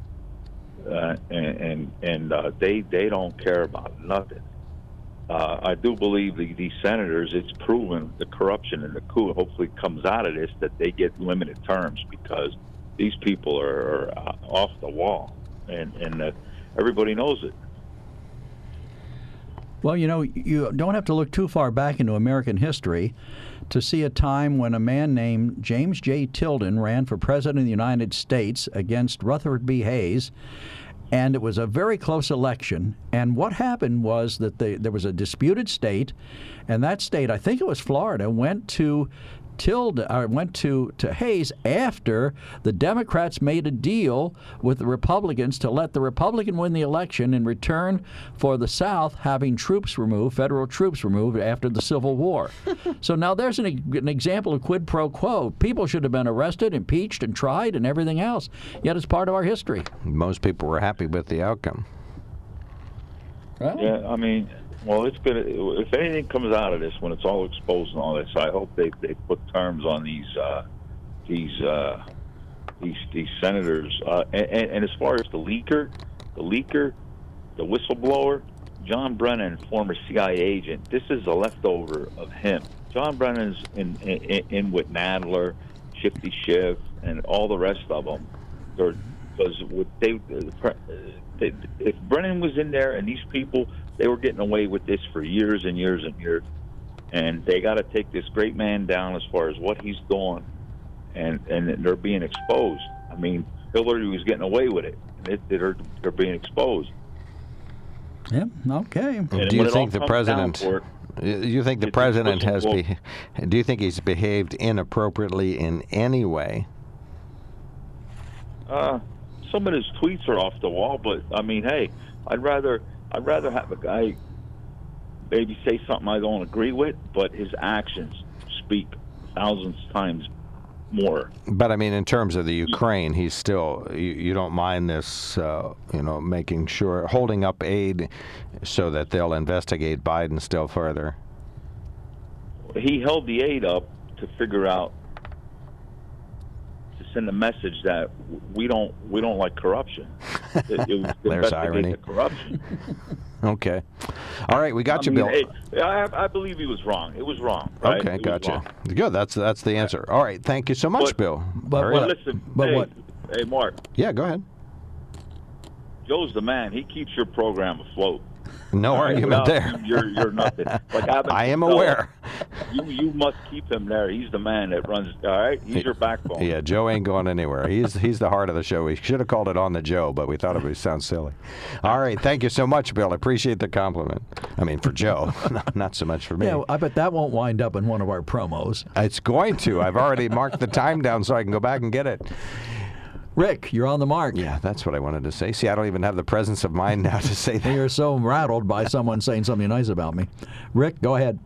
and they don't care about nothing. I do believe these senators, it's proven the corruption and the coup hopefully comes out of this, that they get limited terms, because these people are off the wall, and everybody knows it. Well, you don't have to look too far back into American history to see a time when a man named James J. Tilden ran for President of the United States against Rutherford B. Hayes. And it was a very close election. And what happened was that there was a disputed state, and that state, I think it was Florida, went to Hayes after the Democrats made a deal with the Republicans to let the Republican win the election in return for the South having federal troops removed after the Civil War. So now there's an example of quid pro quo. People should have been arrested, impeached, and tried, and everything else. Yet it's part of our history. Most people were happy with the outcome. Well, Yeah, I mean, well, it's gonna. If anything comes out of this, when it's all exposed and all this, I hope they put terms on these senators. And as far as the leaker, the whistleblower, John Brennan, former CIA agent. This is a leftover of him. John Brennan's in with Nadler, Shifty Schiff, and all the rest of them. Because if Brennan was in there and these people, they were getting away with this for years and years and years, and they got to take this great man down as far as what he's doing, and they're being exposed. I mean, Hillary was getting away with it. They're being exposed. yeah, okay. And Do you when it think all the comes down president? for it, You think the it's president has? pushing Do you think he's behaved inappropriately in any way? some of his tweets are off the wall, but I mean, hey, I'd rather have a guy maybe say something I don't agree with, but his actions speak thousands times more. But I mean, in terms of the Ukraine, he's still. You don't mind this, making sure holding up aid so that they'll investigate Biden still further. He held the aid up to figure out, to send a message that we don't like corruption. It was to There's investigate irony. the corruption. Okay. All right, we got you, mean, Bill. hey, I believe he was wrong. It was wrong. Right? Okay, It was gotcha. wrong. Good. That's the answer. All right. Thank you so much, But- Bill. but Hurry what- up. Listen, But hey, what- hey, Mark, Yeah, go ahead. Joe's the man. He keeps your program afloat. No All right, argument without there. him, You're nothing. Like Abbott I am Costello, aware. You must keep him there. He's the man that runs. All right, he's your backbone. Yeah, Joe ain't going anywhere. He's the heart of the show. We should have called it On the Joe, but we thought it would sound silly. All right, thank you so much, Bill. I appreciate the compliment. I mean, for Joe, not so much for me. Yeah, I bet that won't wind up in one of our promos. It's going to. I've already marked the time down so I can go back and get it. Rick, you're on the mark. Yeah, that's what I wanted to say. See, I don't even have the presence of mind now to say that. You're so rattled by someone saying something nice about me. Rick, go ahead.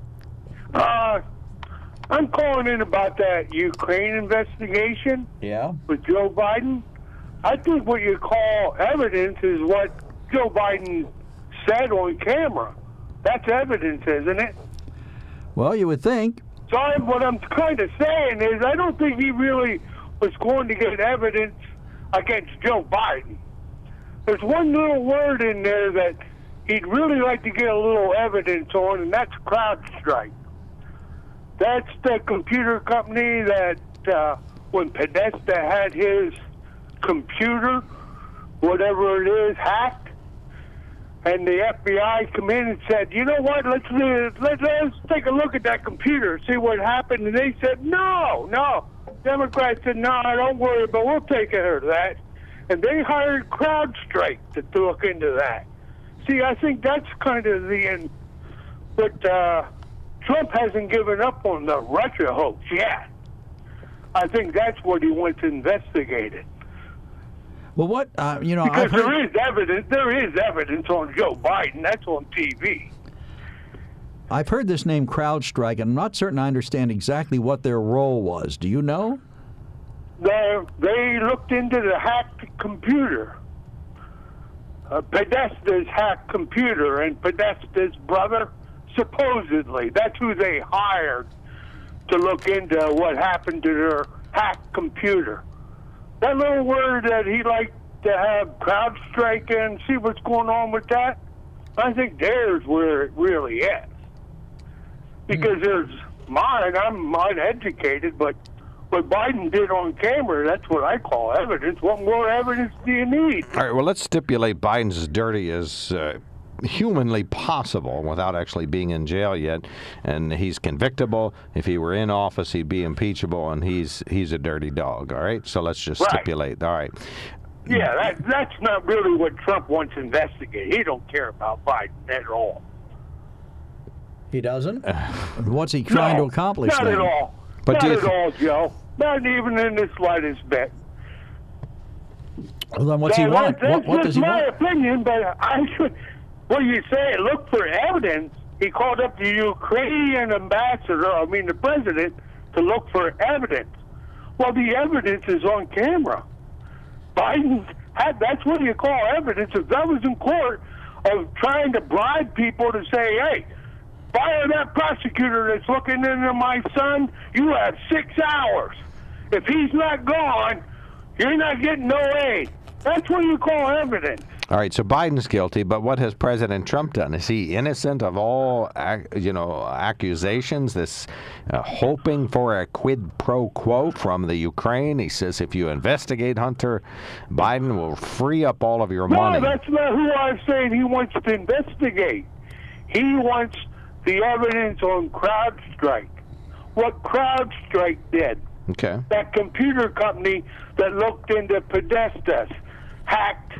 I'm calling in about that Ukraine investigation Yeah? with Joe Biden. I think what you call evidence is what Joe Biden said on camera. That's evidence, isn't it? Well, you would think. So what I'm kind of saying is I don't think he really was going to get evidence against Joe Biden. There's one little word in there that he'd really like to get a little evidence on, and that's CrowdStrike. That's the computer company that when Podesta had his computer, whatever it is, hacked, and the FBI come in and said, you know what, let's take a look at that computer, see what happened. And they said, no. Democrats said, no, don't worry, but we'll take care of that. And they hired CrowdStrike to look into that. See, I think that's kind of the end. But Trump hasn't given up on the Russia hoax yet. I think that's what he wants investigated. Well, what, I've Because heard, there is evidence on Joe Biden. That's on TV. I've heard this name CrowdStrike, and I'm not certain I understand exactly what their role was. Do you know? They looked into the hacked computer. Podesta's hacked computer, and Podesta's brother, supposedly, that's who they hired to look into what happened to their hacked computer. That little word that he liked to have CrowdStrike in, see what's going on with that? I think there's where it really is. Because there's mine, I'm uneducated, but what Biden did on camera, that's what I call evidence. What more evidence do you need? All right, well, let's stipulate Biden's as dirty as humanly possible without actually being in jail yet. And he's convictable. If he were in office, he'd be impeachable, and he's a dirty dog. All right, so let's just stipulate. All right. Yeah, that's not really what Trump wants to investigate. He don't care about Biden at all. He doesn't? What's he trying to accomplish not then? At all. But not at all, Joe. Not even in the slightest bit. Well, then what's he want? That's What does he my want? opinion, but well, you say look for evidence. He called up the Ukrainian ambassador, the president, to look for evidence. Well, the evidence is on camera. Biden that's what you call evidence. If that was in court of trying to bribe people to say, hey, fire that prosecutor that's looking into my son, you have 6 hours. If he's not gone, you're not getting no aid. That's what you call evidence. All right, so Biden's guilty, but what has President Trump done? Is he innocent of all, accusations? This hoping for a quid pro quo from the Ukraine. He says if you investigate Hunter Biden, will free up all of your money. No, that's not who I'm saying he wants to investigate. He wants the evidence on CrowdStrike. What CrowdStrike did. Okay. That computer company that looked into Podesta's hacked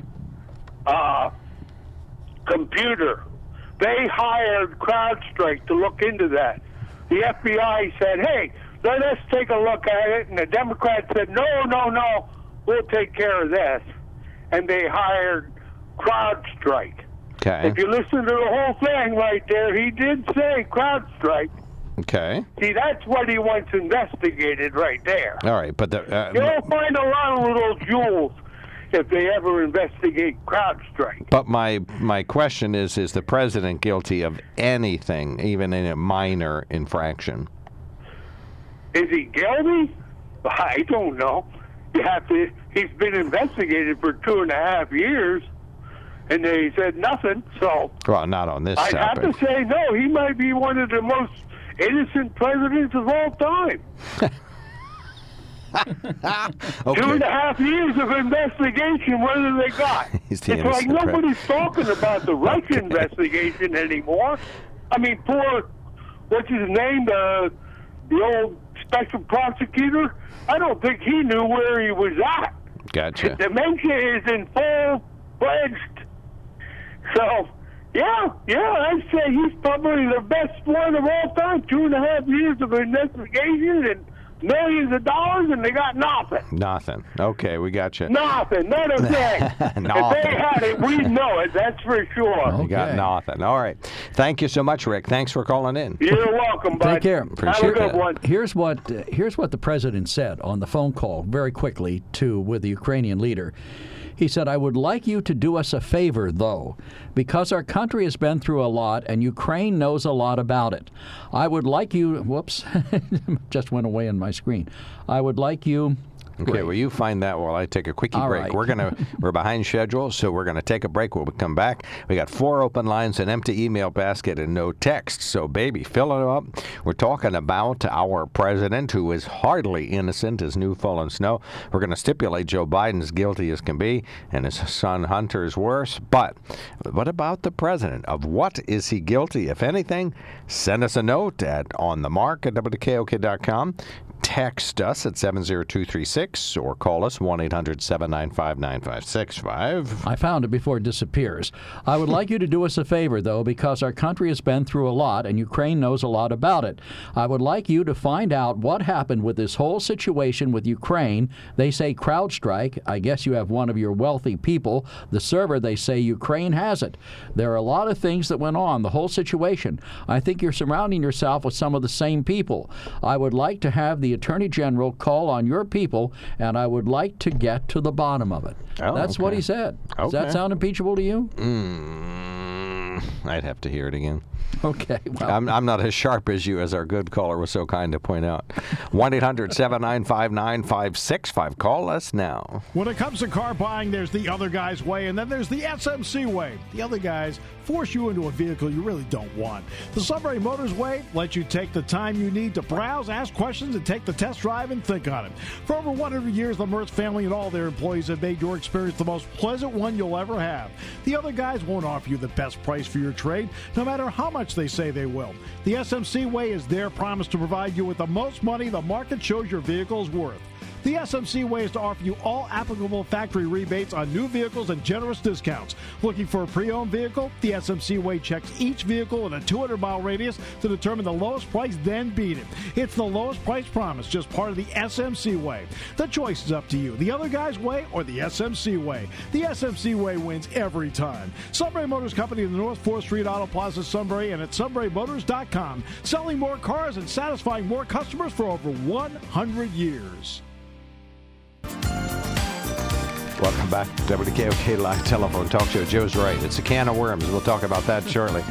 computer. They hired CrowdStrike to look into that. The FBI said, hey, let us take a look at it. And the Democrats said, no, we'll take care of this. And they hired CrowdStrike. Okay. If you listen to the whole thing right there, he did say CrowdStrike. Okay. See, that's what he wants investigated right there. All right, but You'll find a lot of little jewels if they ever investigate CrowdStrike. But my question is the president guilty of anything, even in a minor infraction? Is he guilty? I don't know. He's been investigated for 2.5 years, and they said nothing, so... Well, not on this I'd topic. have to say no. He might be one of the most innocent presidents of all time. Okay. 2.5 years of investigation, what have they got? He's the It's like innocent nobody's talking about the Russia investigation anymore. Poor, what's his name, the old special prosecutor? I don't think he knew where he was at. Gotcha. Dementia is in full-fledged. So, yeah, I'd say he's probably the best one of all time. 2.5 years of investigation and millions of dollars, and they got nothing. Nothing. Okay, we got you. Nothing. Not a thing. Nothing. If they had it, we'd know it. That's for sure. You got nothing. All right. Thank you so much, Rick. Thanks for calling in. You're welcome, bud. Take care. Have a good one. Here's what the president said on the phone call very quickly with the Ukrainian leader. He said, I would like you to do us a favor, though, because our country has been through a lot and Ukraine knows a lot about it. I would like you, whoops, just went away on my screen. I would like you. Okay, well, you find that while I take a quickie break. Right. We're behind schedule, so we're gonna take a break. We'll come back. We got 4 open lines, an empty email basket, and no text. So, baby, fill it up. We're talking about our president, who is hardly innocent as new fallen snow. We're gonna stipulate Joe Biden's guilty as can be, and his son Hunter's worse. But what about the president? Of what is he guilty, if anything? Send us a note at onthemark@WKOK.com. Text us at 70236 or call us 1-800-795-9565. I found it before it disappears. I would like you to do us a favor, though, because our country has been through a lot and Ukraine knows a lot about it. I would like you to find out what happened with this whole situation with Ukraine. They say CrowdStrike. I guess you have one of your wealthy people. The server, they say Ukraine has it. There are a lot of things that went on, the whole situation. I think you're surrounding yourself with some of the same people. I would like to have the Attorney General call on your people, and I would like to get to the bottom of it. That's what he said. Does that sound impeachable to you? I'd have to hear it again. Okay. Well. I'm not as sharp as you, as our good caller was so kind to point out. 1-800-795-9565. Call us now. When it comes to car buying, there's the other guy's way, and then there's the SMC way. The other guys force you into a vehicle you really don't want. The Sunbury Motors way lets you take the time you need to browse, ask questions, and take the test drive and think on it. For over 100 years, the Mertz family and all their employees have made your experience the most pleasant one you'll ever have. The other guys won't offer you the best price for your trade, no matter how much they say they will. The SMC Way is their promise to provide you with the most money the market shows your vehicle is worth. The SMC Way is to offer you all applicable factory rebates on new vehicles and generous discounts. Looking for a pre-owned vehicle? The SMC Way checks each vehicle in a 200-mile radius to determine the lowest price, then beat it. It's the lowest price promise, just part of the SMC Way. The choice is up to you, the other guy's way or the SMC Way. The SMC Way wins every time. Sunbury Motors Company in the North 4th Street Auto Plaza, Sunbury, and at sunburymotors.com. Selling more cars and satisfying more customers for over 100 years. Welcome back to WKOK Live Telephone Talk Show. Joe's right. It's a can of worms. We'll talk about that shortly.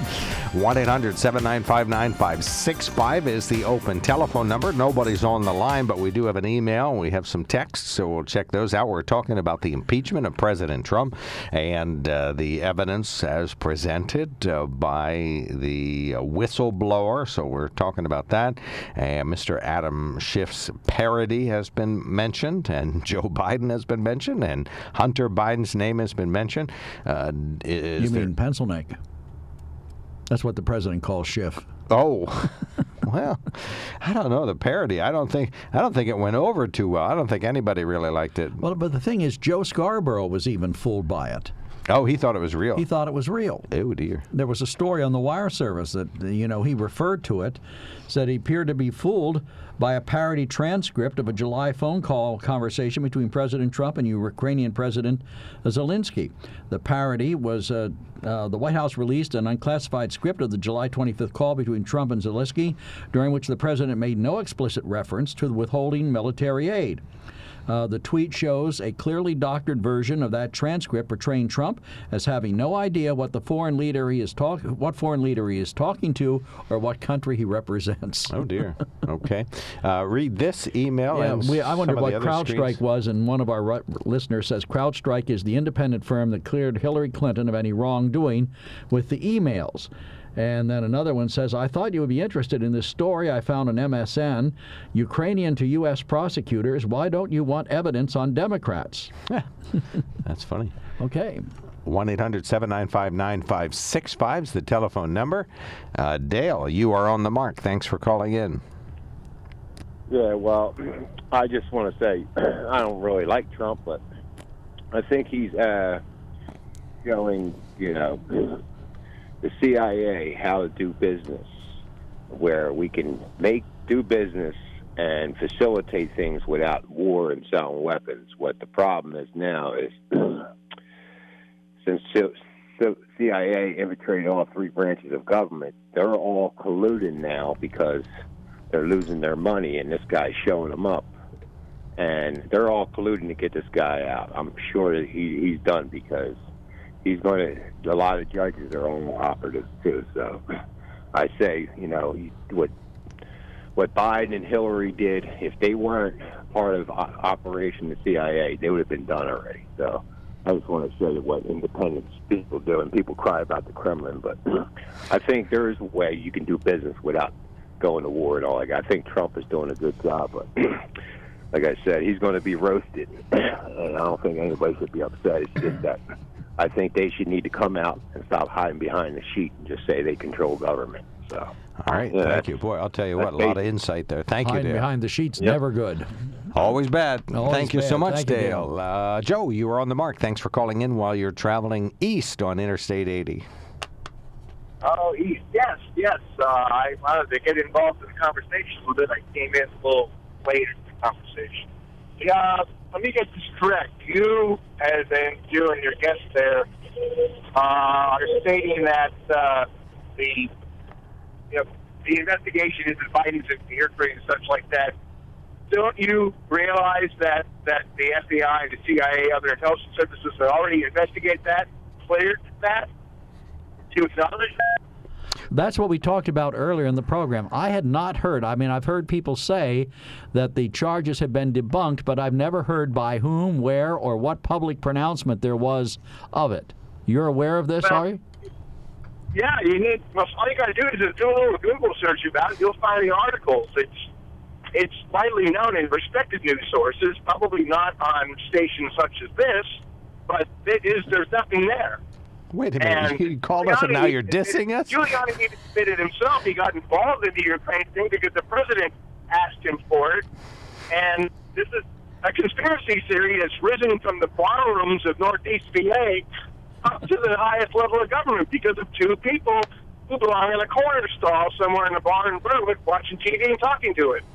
1-800-795-9565 is the open telephone number. Nobody's on the line, but we do have an email. We have some texts, so we'll check those out. We're talking about the impeachment of President Trump and the evidence as presented by the whistleblower. So we're talking about that. Mr. Adam Schiff's parody has been mentioned, and Joe Biden has been mentioned, and Hunter Biden's name has been mentioned. You mean pencil neck? That's what the president calls Schiff. Oh, well, I don't know the parody. I don't think it went over too well. I don't think anybody really liked it. Well, but the thing is, Joe Scarborough was even fooled by it. Oh, he thought it was real. He thought it was real. Oh, dear. There was a story on the wire service that, he referred to it, said he appeared to be fooled by a parody transcript of a July phone call conversation between President Trump and Ukrainian President Zelensky. The parody was the White House released an unclassified script of the July 25th call between Trump and Zelensky, during which the president made no explicit reference to withholding military aid. The tweet shows a clearly doctored version of that transcript portraying Trump as having no idea what foreign leader he is talking to or what country he represents. Oh dear. Okay. Read this email. Yeah, and I wondered what CrowdStrike CrowdStrike was, and one of our listeners says CrowdStrike is the independent firm that cleared Hillary Clinton of any wrongdoing with the emails. And then another one says, I thought you would be interested in this story I found on MSN. Ukrainian to U.S. prosecutors, why don't you want evidence on Democrats? That's funny. Okay. 1-800-795-9565 is the telephone number. Dale, you are on the mark. Thanks for calling in. Yeah, well, I just want to say I don't really like Trump, but I think he's showing, the CIA how to do business, where we can do business and facilitate things without war and selling weapons. What the problem is now is since CIA infiltrated all three branches of government, they're all colluding now because they're losing their money, and this guy's showing them up. And they're all colluding to get this guy out. I'm sure that he's done because he's going to. A lot of judges are on operatives too. So I say, what Biden and Hillary did, if they weren't part of Operation the CIA, they would have been done already. So I just want to show you what independent people do, and people cry about the Kremlin, but I think there is a way you can do business without going to war and all. Like I think Trump is doing a good job, but like I said, he's going to be roasted, and I don't think anybody should be upset. It's just that I think they should need to come out and stop hiding behind the sheet and just say they control government. So, all right, thank you. Boy, I'll tell you what, a lot of insight there. Thank you, Dale. Behind the sheet's never good. Always bad. Thank you so much, Dale. Joe, you were on the mark. Thanks for calling in while you're traveling east on Interstate 80. Oh, east, yes. I wanted to get involved in the conversation a little bit. I came in a little later in the conversation. Let me get this correct. You and your guest there are stating that the investigation is that Biden's interfering and such like that. Don't you realize that the FBI, the CIA, other intelligence services have already investigated that, cleared that? Do you acknowledge that? That's what we talked about earlier in the program. I had not heard. I've heard people say that the charges have been debunked, but I've never heard by whom, where, or what public pronouncement there was of it. You're aware of this, are you? Yeah, all you got to do is just do a little Google search about it. You'll find the articles. It's widely known in respected news sources, probably not on stations such as this, but there's nothing there. Wait a minute. And You called us and now you're dissing us? Giuliani even admitted himself he got involved in the Ukraine thing because the president asked him for it. And this is a conspiracy theory that's risen from the bar rooms of Northeast VA up to the highest level of government because of two people who belong in a corner stall somewhere in a bar in Berwick watching TV and talking to it.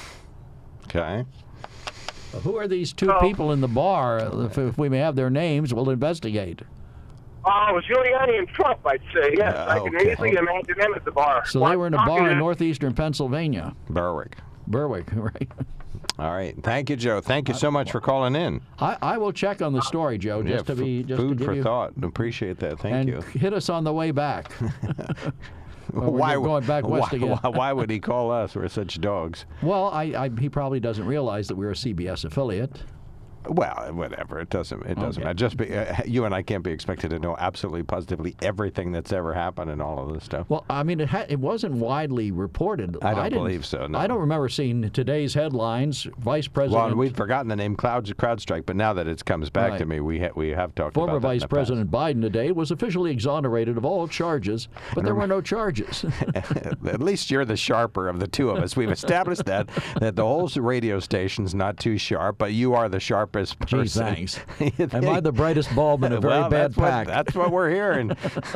Okay. Who are these two people in the bar? If we may have their names, we'll investigate. Oh, it was Giuliani and Trump, I'd say. Yes, I can easily imagine them at the bar. So they were in a bar in northeastern Pennsylvania. Berwick, right. All right. Thank you, Joe. Thank you so much for calling in. I will check on the story, Joe, just to be food to give for you, thought. Appreciate that. Thank you. And hit us on the way back. Why going back west again? Why would he call us? We're such dogs. Well, he probably doesn't realize that we're a CBS affiliate. Well, whatever. It doesn't matter. Just you and I can't be expected to know absolutely positively everything that's ever happened and all of this stuff. Well, I mean, it wasn't widely reported. I don't believe so. No. I don't remember seeing today's headlines. Vice President. Well, we'd forgotten the name CrowdStrike, but now that it comes back to me, we have talked Former about that. Vice President Biden today was officially exonerated of all charges, but there were no charges. At least you're the sharper of the two of us. We've established that the whole radio station's not too sharp, but you are the sharpest person. Gee, thanks. Am I the brightest bulb in a very bad pack? That's what we're hearing.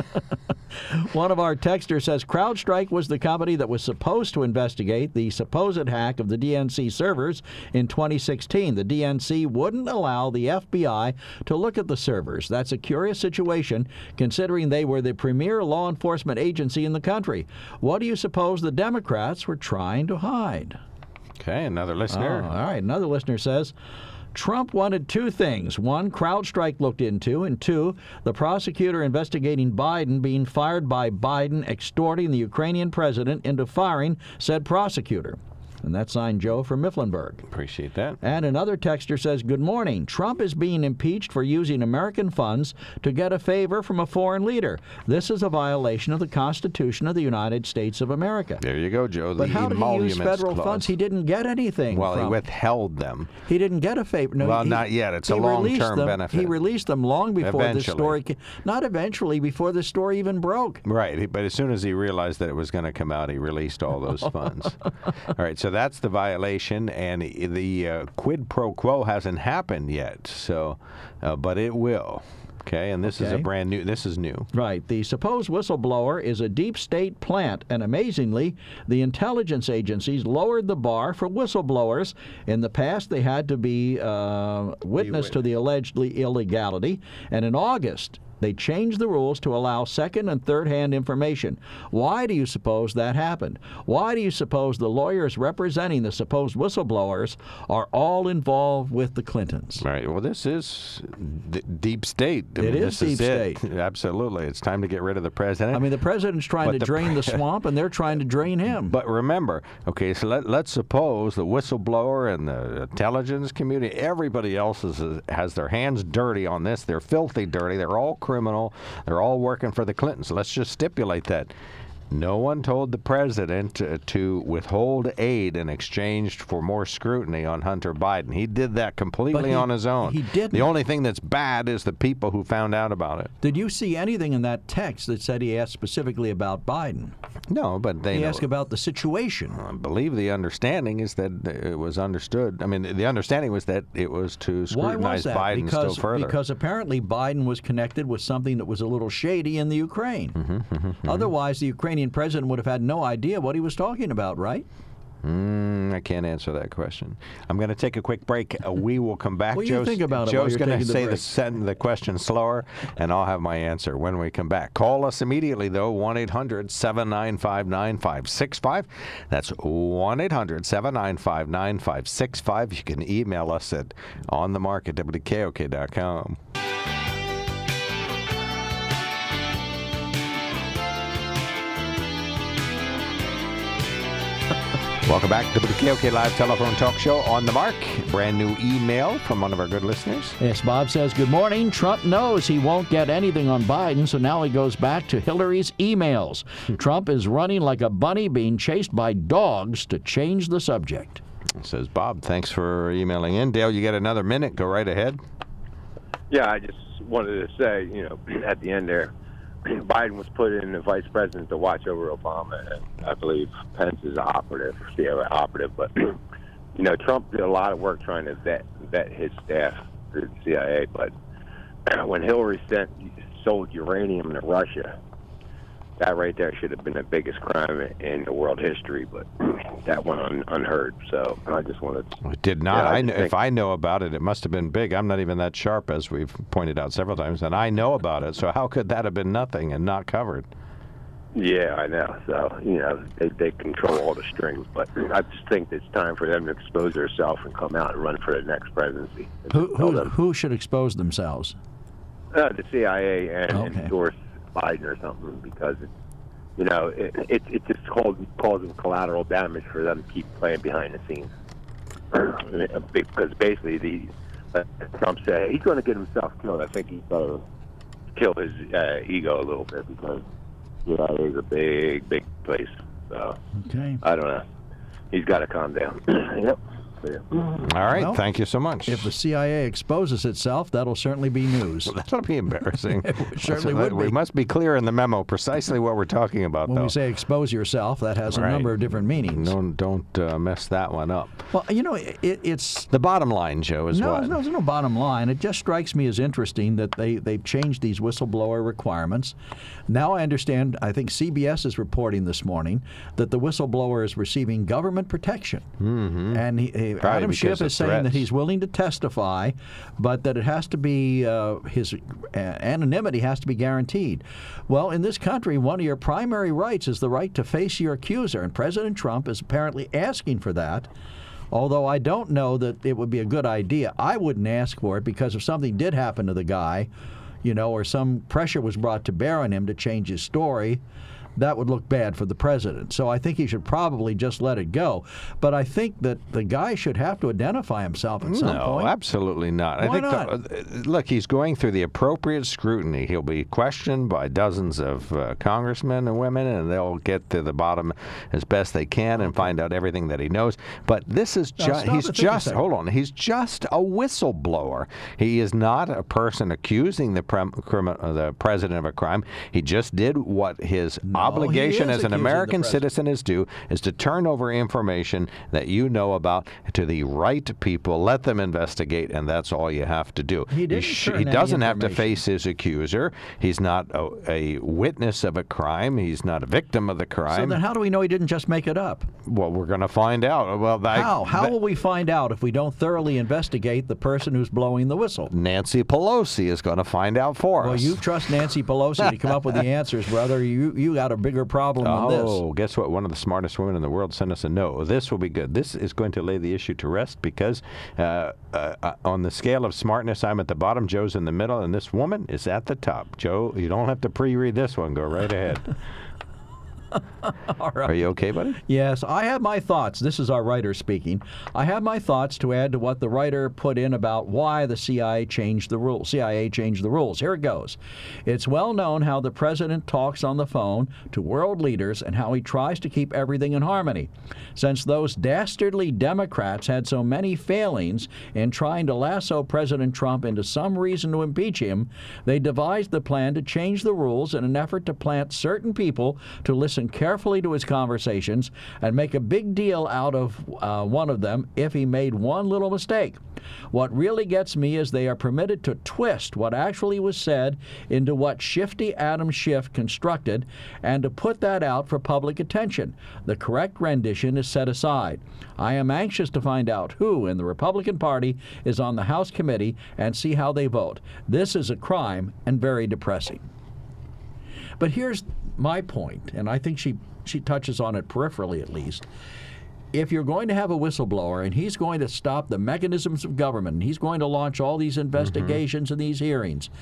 One of our texters says CrowdStrike was the company that was supposed to investigate the supposed hack of the DNC servers in 2016. The DNC wouldn't allow the FBI to look at the servers. That's a curious situation, considering they were the premier law enforcement agency in the country. What do you suppose the Democrats were trying to hide? Okay, another listener. All right, another listener says, Trump wanted two things. One, CrowdStrike looked into, and two, the prosecutor investigating Biden being fired by Biden extorting the Ukrainian president into firing said prosecutor. And that's signed Joe from Mifflinburg. Appreciate that. And another texter says, good morning. Trump is being impeached for using American funds to get a favor from a foreign leader. This is a violation of the Constitution of the United States of America. There you go, Joe. But how did he use federal funds? He didn't get anything Well, from he withheld them. He didn't get a favor. No, well, not yet. It's a long-term benefit. He released them long before Eventually. the story came. Not eventually, before the story even broke. Right, but as soon as he realized that it was going to come out, he released all those funds. All right, so that's the violation, and the quid pro quo hasn't happened yet. So, but it will. Okay, and this is a brand new. This is new. Right. The supposed whistleblower is a deep state plant, and amazingly, the intelligence agencies lowered the bar for whistleblowers. In the past, they had to be witness to the alleged illegality, and in August, they changed the rules to allow second and third-hand information. Why do you suppose that happened? Why do you suppose the lawyers representing the supposed whistleblowers are all involved with the Clintons? Right. Well, this is deep state. It is deep state. Absolutely. It's time to get rid of the president. I mean, the president's trying to drain the swamp, and they're trying to drain him. But remember, okay, so let's suppose the whistleblower and the intelligence community, everybody else has their hands dirty on this. They're filthy dirty. They're all criminal. They're all working for the Clintons. Let's just stipulate that. No one told the president to withhold aid in exchange for more scrutiny on Hunter Biden. He did that completely on his own. He didn't. The only thing that's bad is the people who found out about it. Did you see anything in that text that said he asked specifically about Biden? No, but he asked about the situation. I believe the understanding is that it was understood. I mean, the understanding was that it was to scrutinize Biden still further. Because apparently Biden was connected with something that was a little shady in the Ukraine. Otherwise, the Ukrainian president would have had no idea what he was talking about, right? I can't answer that question. I'm going to take a quick break. We will come back. What do you think about it? Joe's going to say the question slower, and I'll have my answer when we come back. Call us immediately, though, 1-800-795-9565. That's 1-800-795-9565. You can email us at onthemark@wkok.com. Welcome back to the KOK Live Telephone Talk Show on the Mark. Brand new email from one of our good listeners. Yes, Bob says, good morning. Trump knows he won't get anything on Biden, so now he goes back to Hillary's emails. Trump is running like a bunny being chased by dogs to change the subject. Says Bob, thanks for emailing in. Dale, you got another minute. Go right ahead. Yeah, I just wanted to say, you know, at the end there, Biden was put in the vice president to watch over Obama, and I believe Pence is operative, but, you know, Trump did a lot of work trying to vet his staff through the CIA, but when Hillary sold uranium to Russia, that right there should have been the biggest crime in the world history, but that went unheard. So I just wanted to... It did not. If I know about it, it must have been big. I'm not even that sharp, as we've pointed out several times, and I know about it. So how could that have been nothing and not covered? Yeah, I know. So, you know, they control all the strings. But I just think it's time for them to expose themselves and come out and run for the next presidency. Who should expose themselves? The CIA and endorse Biden or something, because you know it just causes collateral damage for them to keep playing behind the scenes. Because basically, Trump said he's going to get himself killed. I think he's going to kill his ego a little bit, because it's a big place. So I don't know. He's got to calm down. Yep. All right, well, thank you so much. If the CIA exposes itself, that'll certainly be news. Well, that'll be embarrassing. It certainly would be. We must be clear in the memo precisely what we're talking about, when we say expose yourself, that has a number of different meanings. Don't mess that one up. Well, you know, it's... The bottom line, Joe, is what? No, there's no bottom line. It just strikes me as interesting that they've changed these whistleblower requirements. Now I understand, I think CBS is reporting this morning, that the whistleblower is receiving government protection. Mm-hmm. And Adam Schiff is saying that he's willing to testify, but that it has to be his anonymity has to be guaranteed. Well, in this country, one of your primary rights is the right to face your accuser, and President Trump is apparently asking for that. Although I don't know that it would be a good idea. I wouldn't ask for it, because if something did happen to the guy, you know, or some pressure was brought to bear on him to change his story, that would look bad for the president. So I think he should probably just let it go. But I think that the guy should have to identify himself at some point. No, absolutely not. Why not? Look, he's going through the appropriate scrutiny. He'll be questioned by dozens of congressmen and women, and they'll get to the bottom as best they can and find out everything that he knows. But this is he's just a whistleblower. He is not a person accusing the president of a crime. He just did what his obligation as an American citizen is to turn over information that you know about to the right people, let them investigate, and that's all you have to do. He doesn't have to face his accuser. He's not a witness of a crime. He's not a victim of the crime. So then how do we know he didn't just make it up? Well, we're going to find out. Well, How will we find out if we don't thoroughly investigate the person who's blowing the whistle? Nancy Pelosi is going to find out for us. Well, you trust Nancy Pelosi to come up with the answers, brother. You got a bigger problem than this. Oh, guess what? One of the smartest women in the world sent us a note. This will be good. This is going to lay the issue to rest, because on the scale of smartness, I'm at the bottom, Joe's in the middle, and this woman is at the top. Joe, you don't have to pre-read this one. Go right ahead. All right. Are you okay, buddy? Yes, I have my thoughts. This is our writer speaking. I have my thoughts to add to what the writer put in about why the CIA changed the rules. Here it goes. It's well known how the president talks on the phone to world leaders and how he tries to keep everything in harmony. Since those dastardly Democrats had so many failings in trying to lasso President Trump into some reason to impeach him, they devised the plan to change the rules in an effort to plant certain people to listen carefully to his conversations and make a big deal out of one of them if he made one little mistake. What really gets me is they are permitted to twist what actually was said into what shifty Adam Schiff constructed and to put that out for public attention. The correct rendition is set aside. I am anxious to find out who in the Republican Party is on the House committee and see how they vote. This is a crime and very depressing. But here's my point, and I think she touches on it peripherally at least. If you're going to have a whistleblower and he's going to stop the mechanisms of government and he's going to launch all these investigations and these hearings,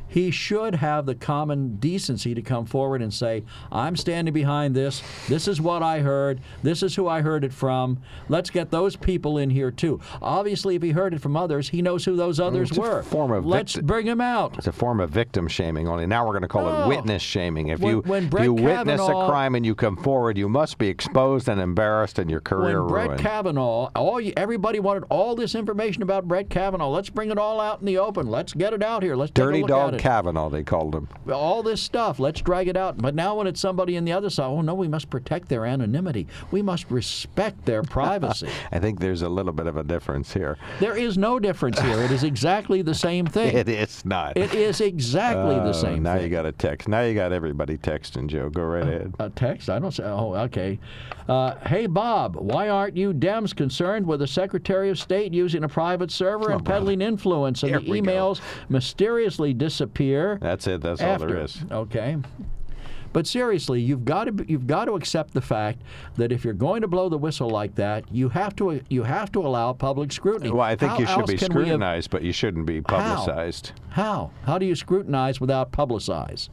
he should have the common decency to come forward and say, I'm standing behind this. This is what I heard. This is who I heard it from. Let's get those people in here, too. Obviously, if he heard it from others, he knows who those others were. Let's bring him out. It's a form of victim shaming, only now we're going to call it witness shaming. If you witness a crime and you come forward, you must be exposed and embarrassed and your career ruined. Brett Kavanaugh, everybody wanted all this information about Brett Kavanaugh. Let's bring it all out in the open. Let's get it out here. Let's take a look at it. Kavanaugh, they called him. All this stuff, let's drag it out. But now when it's somebody on the other side, oh no, we must protect their anonymity. We must respect their privacy. I think there's a little bit of a difference here. There is no difference here. It is exactly the same thing. It is not. It is exactly the same now thing. Now you got a text. Now you got everybody texting, Joe. Go right ahead. A text? I don't say. Oh, okay. Hey, Bob, why aren't you Dems concerned with the Secretary of State using a private server and peddling influence, and the emails mysteriously disappear? That's it. That's all there is. Okay. But seriously, you've got to accept the fact that if you're going to blow the whistle like that, you have to allow public scrutiny. Well, I think you should be scrutinized, but you shouldn't be publicized. How? How do you scrutinize without publicize?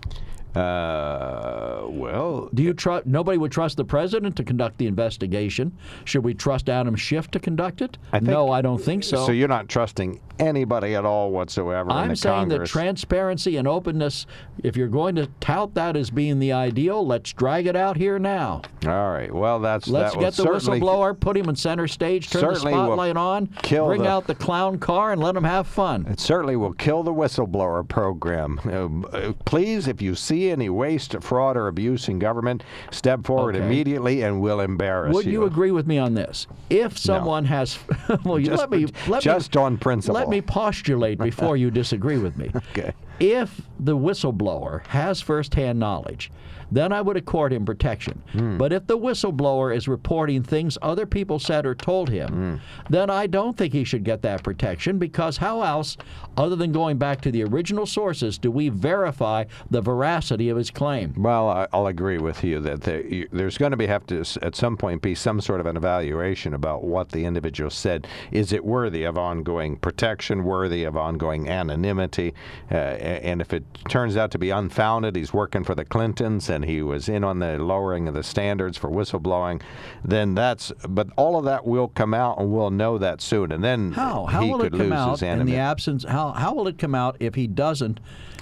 Well, do you trust? Nobody would trust the president to conduct the investigation. Should we trust Adam Schiff to conduct it? No, I don't think so. So you're not trusting anybody at all whatsoever in the Congress? I'm saying that transparency and openness, if you're going to tout that as being the ideal, let's drag it out here now. All right. Well, let's get the whistleblower, put him in center stage, turn the spotlight on, bring out the clown car, and let him have fun. It certainly will kill the whistleblower program. Please, if you see any waste, fraud, or abuse in government, step forward immediately, and we'll embarrass you. Would you agree with me on this? If someone has, well, just on principle. Let me postulate before you disagree with me. Okay. If the whistleblower has firsthand knowledge, then I would accord him protection. But if the whistleblower is reporting things other people said or told him, then I don't think he should get that protection, because how else, other than going back to the original sources, do we verify the veracity of his claim? Well, I'll agree with you that there's going to have to, at some point, be some sort of an evaluation about what the individual said. Is it worthy of ongoing protection, worthy of ongoing anonymity? And if it turns out to be unfounded, he's working for the Clintons and he was in on the lowering of the standards for whistleblowing, then but all of that will come out, and we'll know that soon. And then how will it come out in the absence? How will it come out if he doesn't?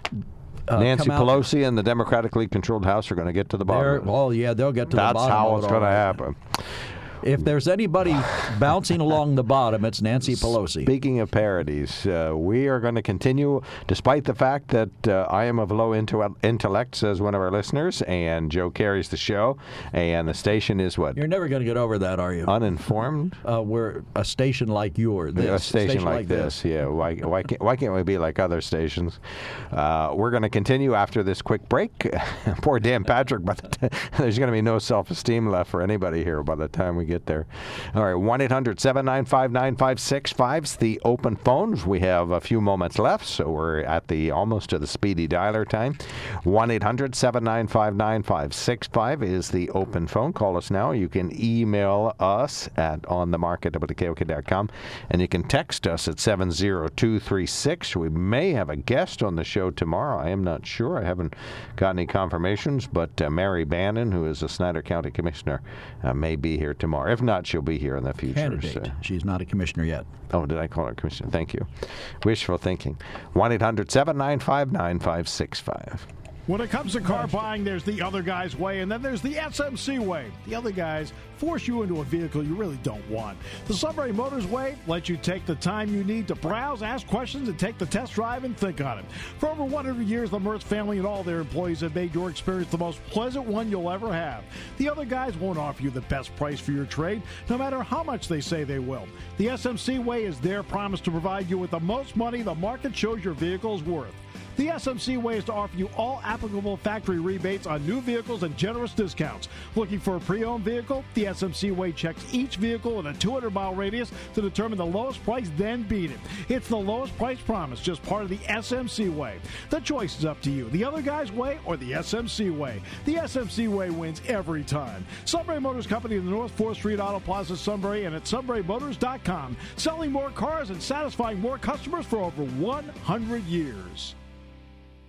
Nancy Pelosi and the democratically controlled House are going to get to the bottom. Oh yeah, they'll get to the bottom. That's how it's going to happen. If there's anybody bouncing along the bottom, it's Nancy Pelosi. Speaking of parodies, we are going to continue, despite the fact that I am of low intellect, says one of our listeners, and Joe carries the show, and the station is what? You're never going to get over that, are you? Uninformed? We're a station like yours. A station like this, yeah. Why can't we be like other stations? We're going to continue after this quick break. Poor Dan Patrick, but there's going to be no self-esteem left for anybody here by the time we get there. All right, 1-800-795-9565 is the open phones. We have a few moments left, so we're at almost to the speedy dialer time. 1-800-795-9565 is the open phone. Call us now. You can email us at onthemarket@KOK.com, and you can text us at 70236. We may have a guest on the show tomorrow. I am not sure. I haven't got any confirmations, but Mary Bannon, who is a Snyder County Commissioner, may be here tomorrow. If not, she'll be here in the future. Candidate. So. She's not a commissioner yet. Oh, did I call her commissioner? Thank you. Wishful thinking. 1-800-795-9565. When it comes to car buying, there's the other guy's way, and then there's the SMC way. The other guys force you into a vehicle you really don't want. The Sunbury Motors way lets you take the time you need to browse, ask questions, and take the test drive and think on it. For over 100 years, the Mertz family and all their employees have made your experience the most pleasant one you'll ever have. The other guys won't offer you the best price for your trade, no matter how much they say they will. The SMC way is their promise to provide you with the most money the market shows your vehicle is worth. The SMC way is to offer you all applicable factory rebates on new vehicles and generous discounts. Looking for a pre-owned vehicle? The SMC way checks each vehicle in a 200-mile radius to determine the lowest price, then beat it. It's the lowest price promise, just part of the SMC way. The choice is up to you, the other guy's way or the SMC way. The SMC way wins every time. Sunbury Motors Company in the North 4th Street Auto Plaza, Sunbury, and at sunburymotors.com. Selling more cars and satisfying more customers for over 100 years.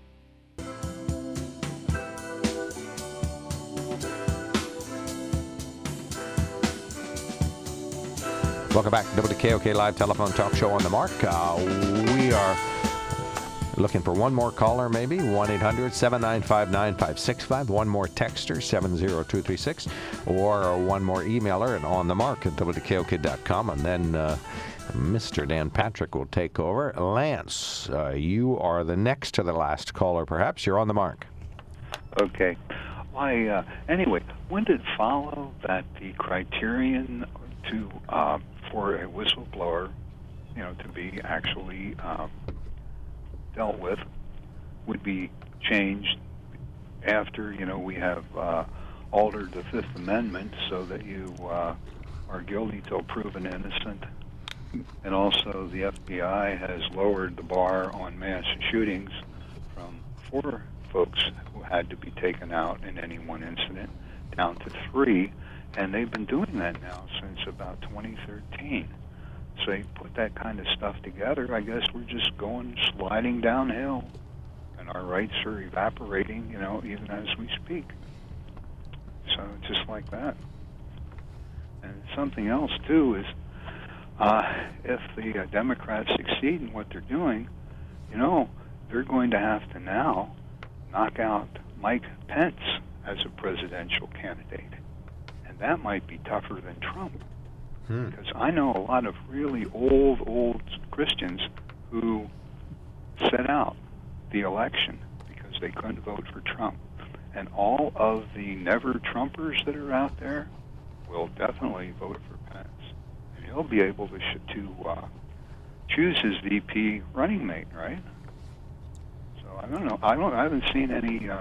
Welcome back to WKOK Live Telephone Talk Show on the Mark. We are looking for one more caller, maybe. 1-800-795-9565. One more texter, 70236. Or one more emailer at onthemark@WKOK.com. And then Mr. Dan Patrick will take over. Lance, you are the next to the last caller, perhaps. You're on the mark. Okay. Anyway, when did it follow that the criterion to for a whistleblower, to be actually dealt with, would be changed after we have altered the Fifth Amendment so that you are guilty till proven innocent, and also the FBI has lowered the bar on mass shootings from 4 folks who had to be taken out in any one incident down to 3. And they've been doing that now since about 2013. So you put that kind of stuff together, I guess we're just sliding downhill. And our rights are evaporating, even as we speak. So just like that. And something else, too, is if the Democrats succeed in what they're doing, they're going to have to now knock out Mike Pence as a presidential candidate. That might be tougher than Trump, because I know a lot of really old Christians who set out the election because they couldn't vote for Trump. And all of the never-Trumpers that are out there will definitely vote for Pence. And he'll be able to choose his VP running mate, right? So I don't know. I haven't seen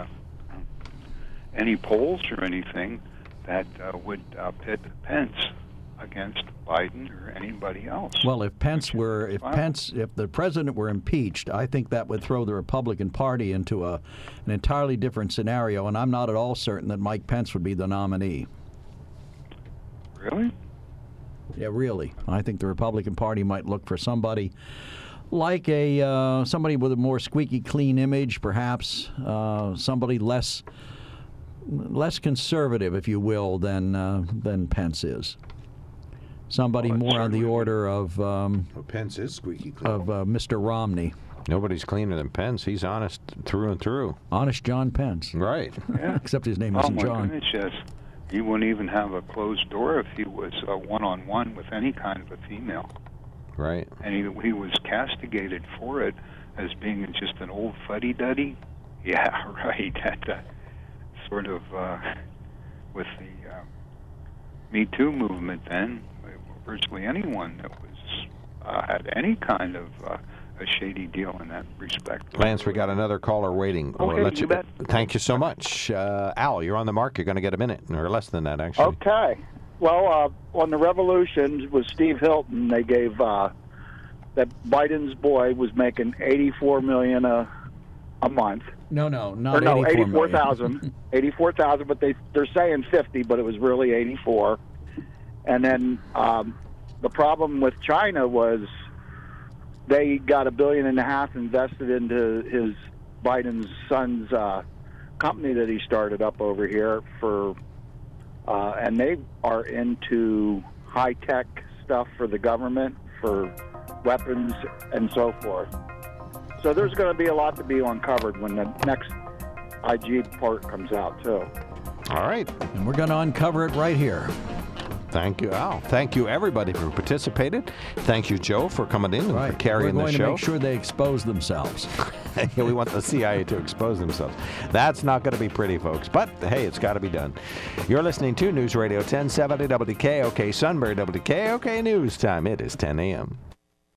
any polls or anything that would pit Pence against Biden or anybody else. Well, if the president were impeached, I think that would throw the Republican Party into an entirely different scenario, and I'm not at all certain that Mike Pence would be the nominee. Really? Yeah, really. I think the Republican Party might look for somebody like somebody with a more squeaky clean image, perhaps somebody less conservative, if you will, than Pence is. Somebody more on the order of Pence is squeaky clean. Of Mr. Romney. Nobody's cleaner than Pence. He's honest through and through. Honest John Pence. Right. Yeah. Except his name isn't John. Oh, my goodness, yes. He wouldn't even have a closed door if he was one-on-one with any kind of a female. Right. And he was castigated for it as being just an old fuddy-duddy. Yeah, right. That sort of with the Me Too movement then, virtually anyone that was had any kind of a shady deal in that respect. Lance, we got another caller waiting. Okay, bet. Thank you so much. Al, you're on the mark. You're going to get a minute, or less than that, actually. Okay. Well, on the Revolution with Steve Hilton, they gave that Biden's boy was making $84 million a month. No, not 84,000. 84,000, but they're saying 50, but it was really 84. And then the problem with China was they got $1.5 billion invested into his Biden's son's company that he started up over here and they are into high-tech stuff for the government, for weapons and so forth. So there's going to be a lot to be uncovered when the next IG part comes out, too. All right. And we're going to uncover it right here. Thank you, Al. Thank you, everybody, who participated. Thank you, Joe, for coming in and for carrying the show. We're going to make sure they expose themselves. Yeah, we want the CIA to expose themselves. That's not going to be pretty, folks. But, hey, it's got to be done. You're listening to News Radio 1070 WKOK Sunbury, WKOK News Time. It is 10 a.m.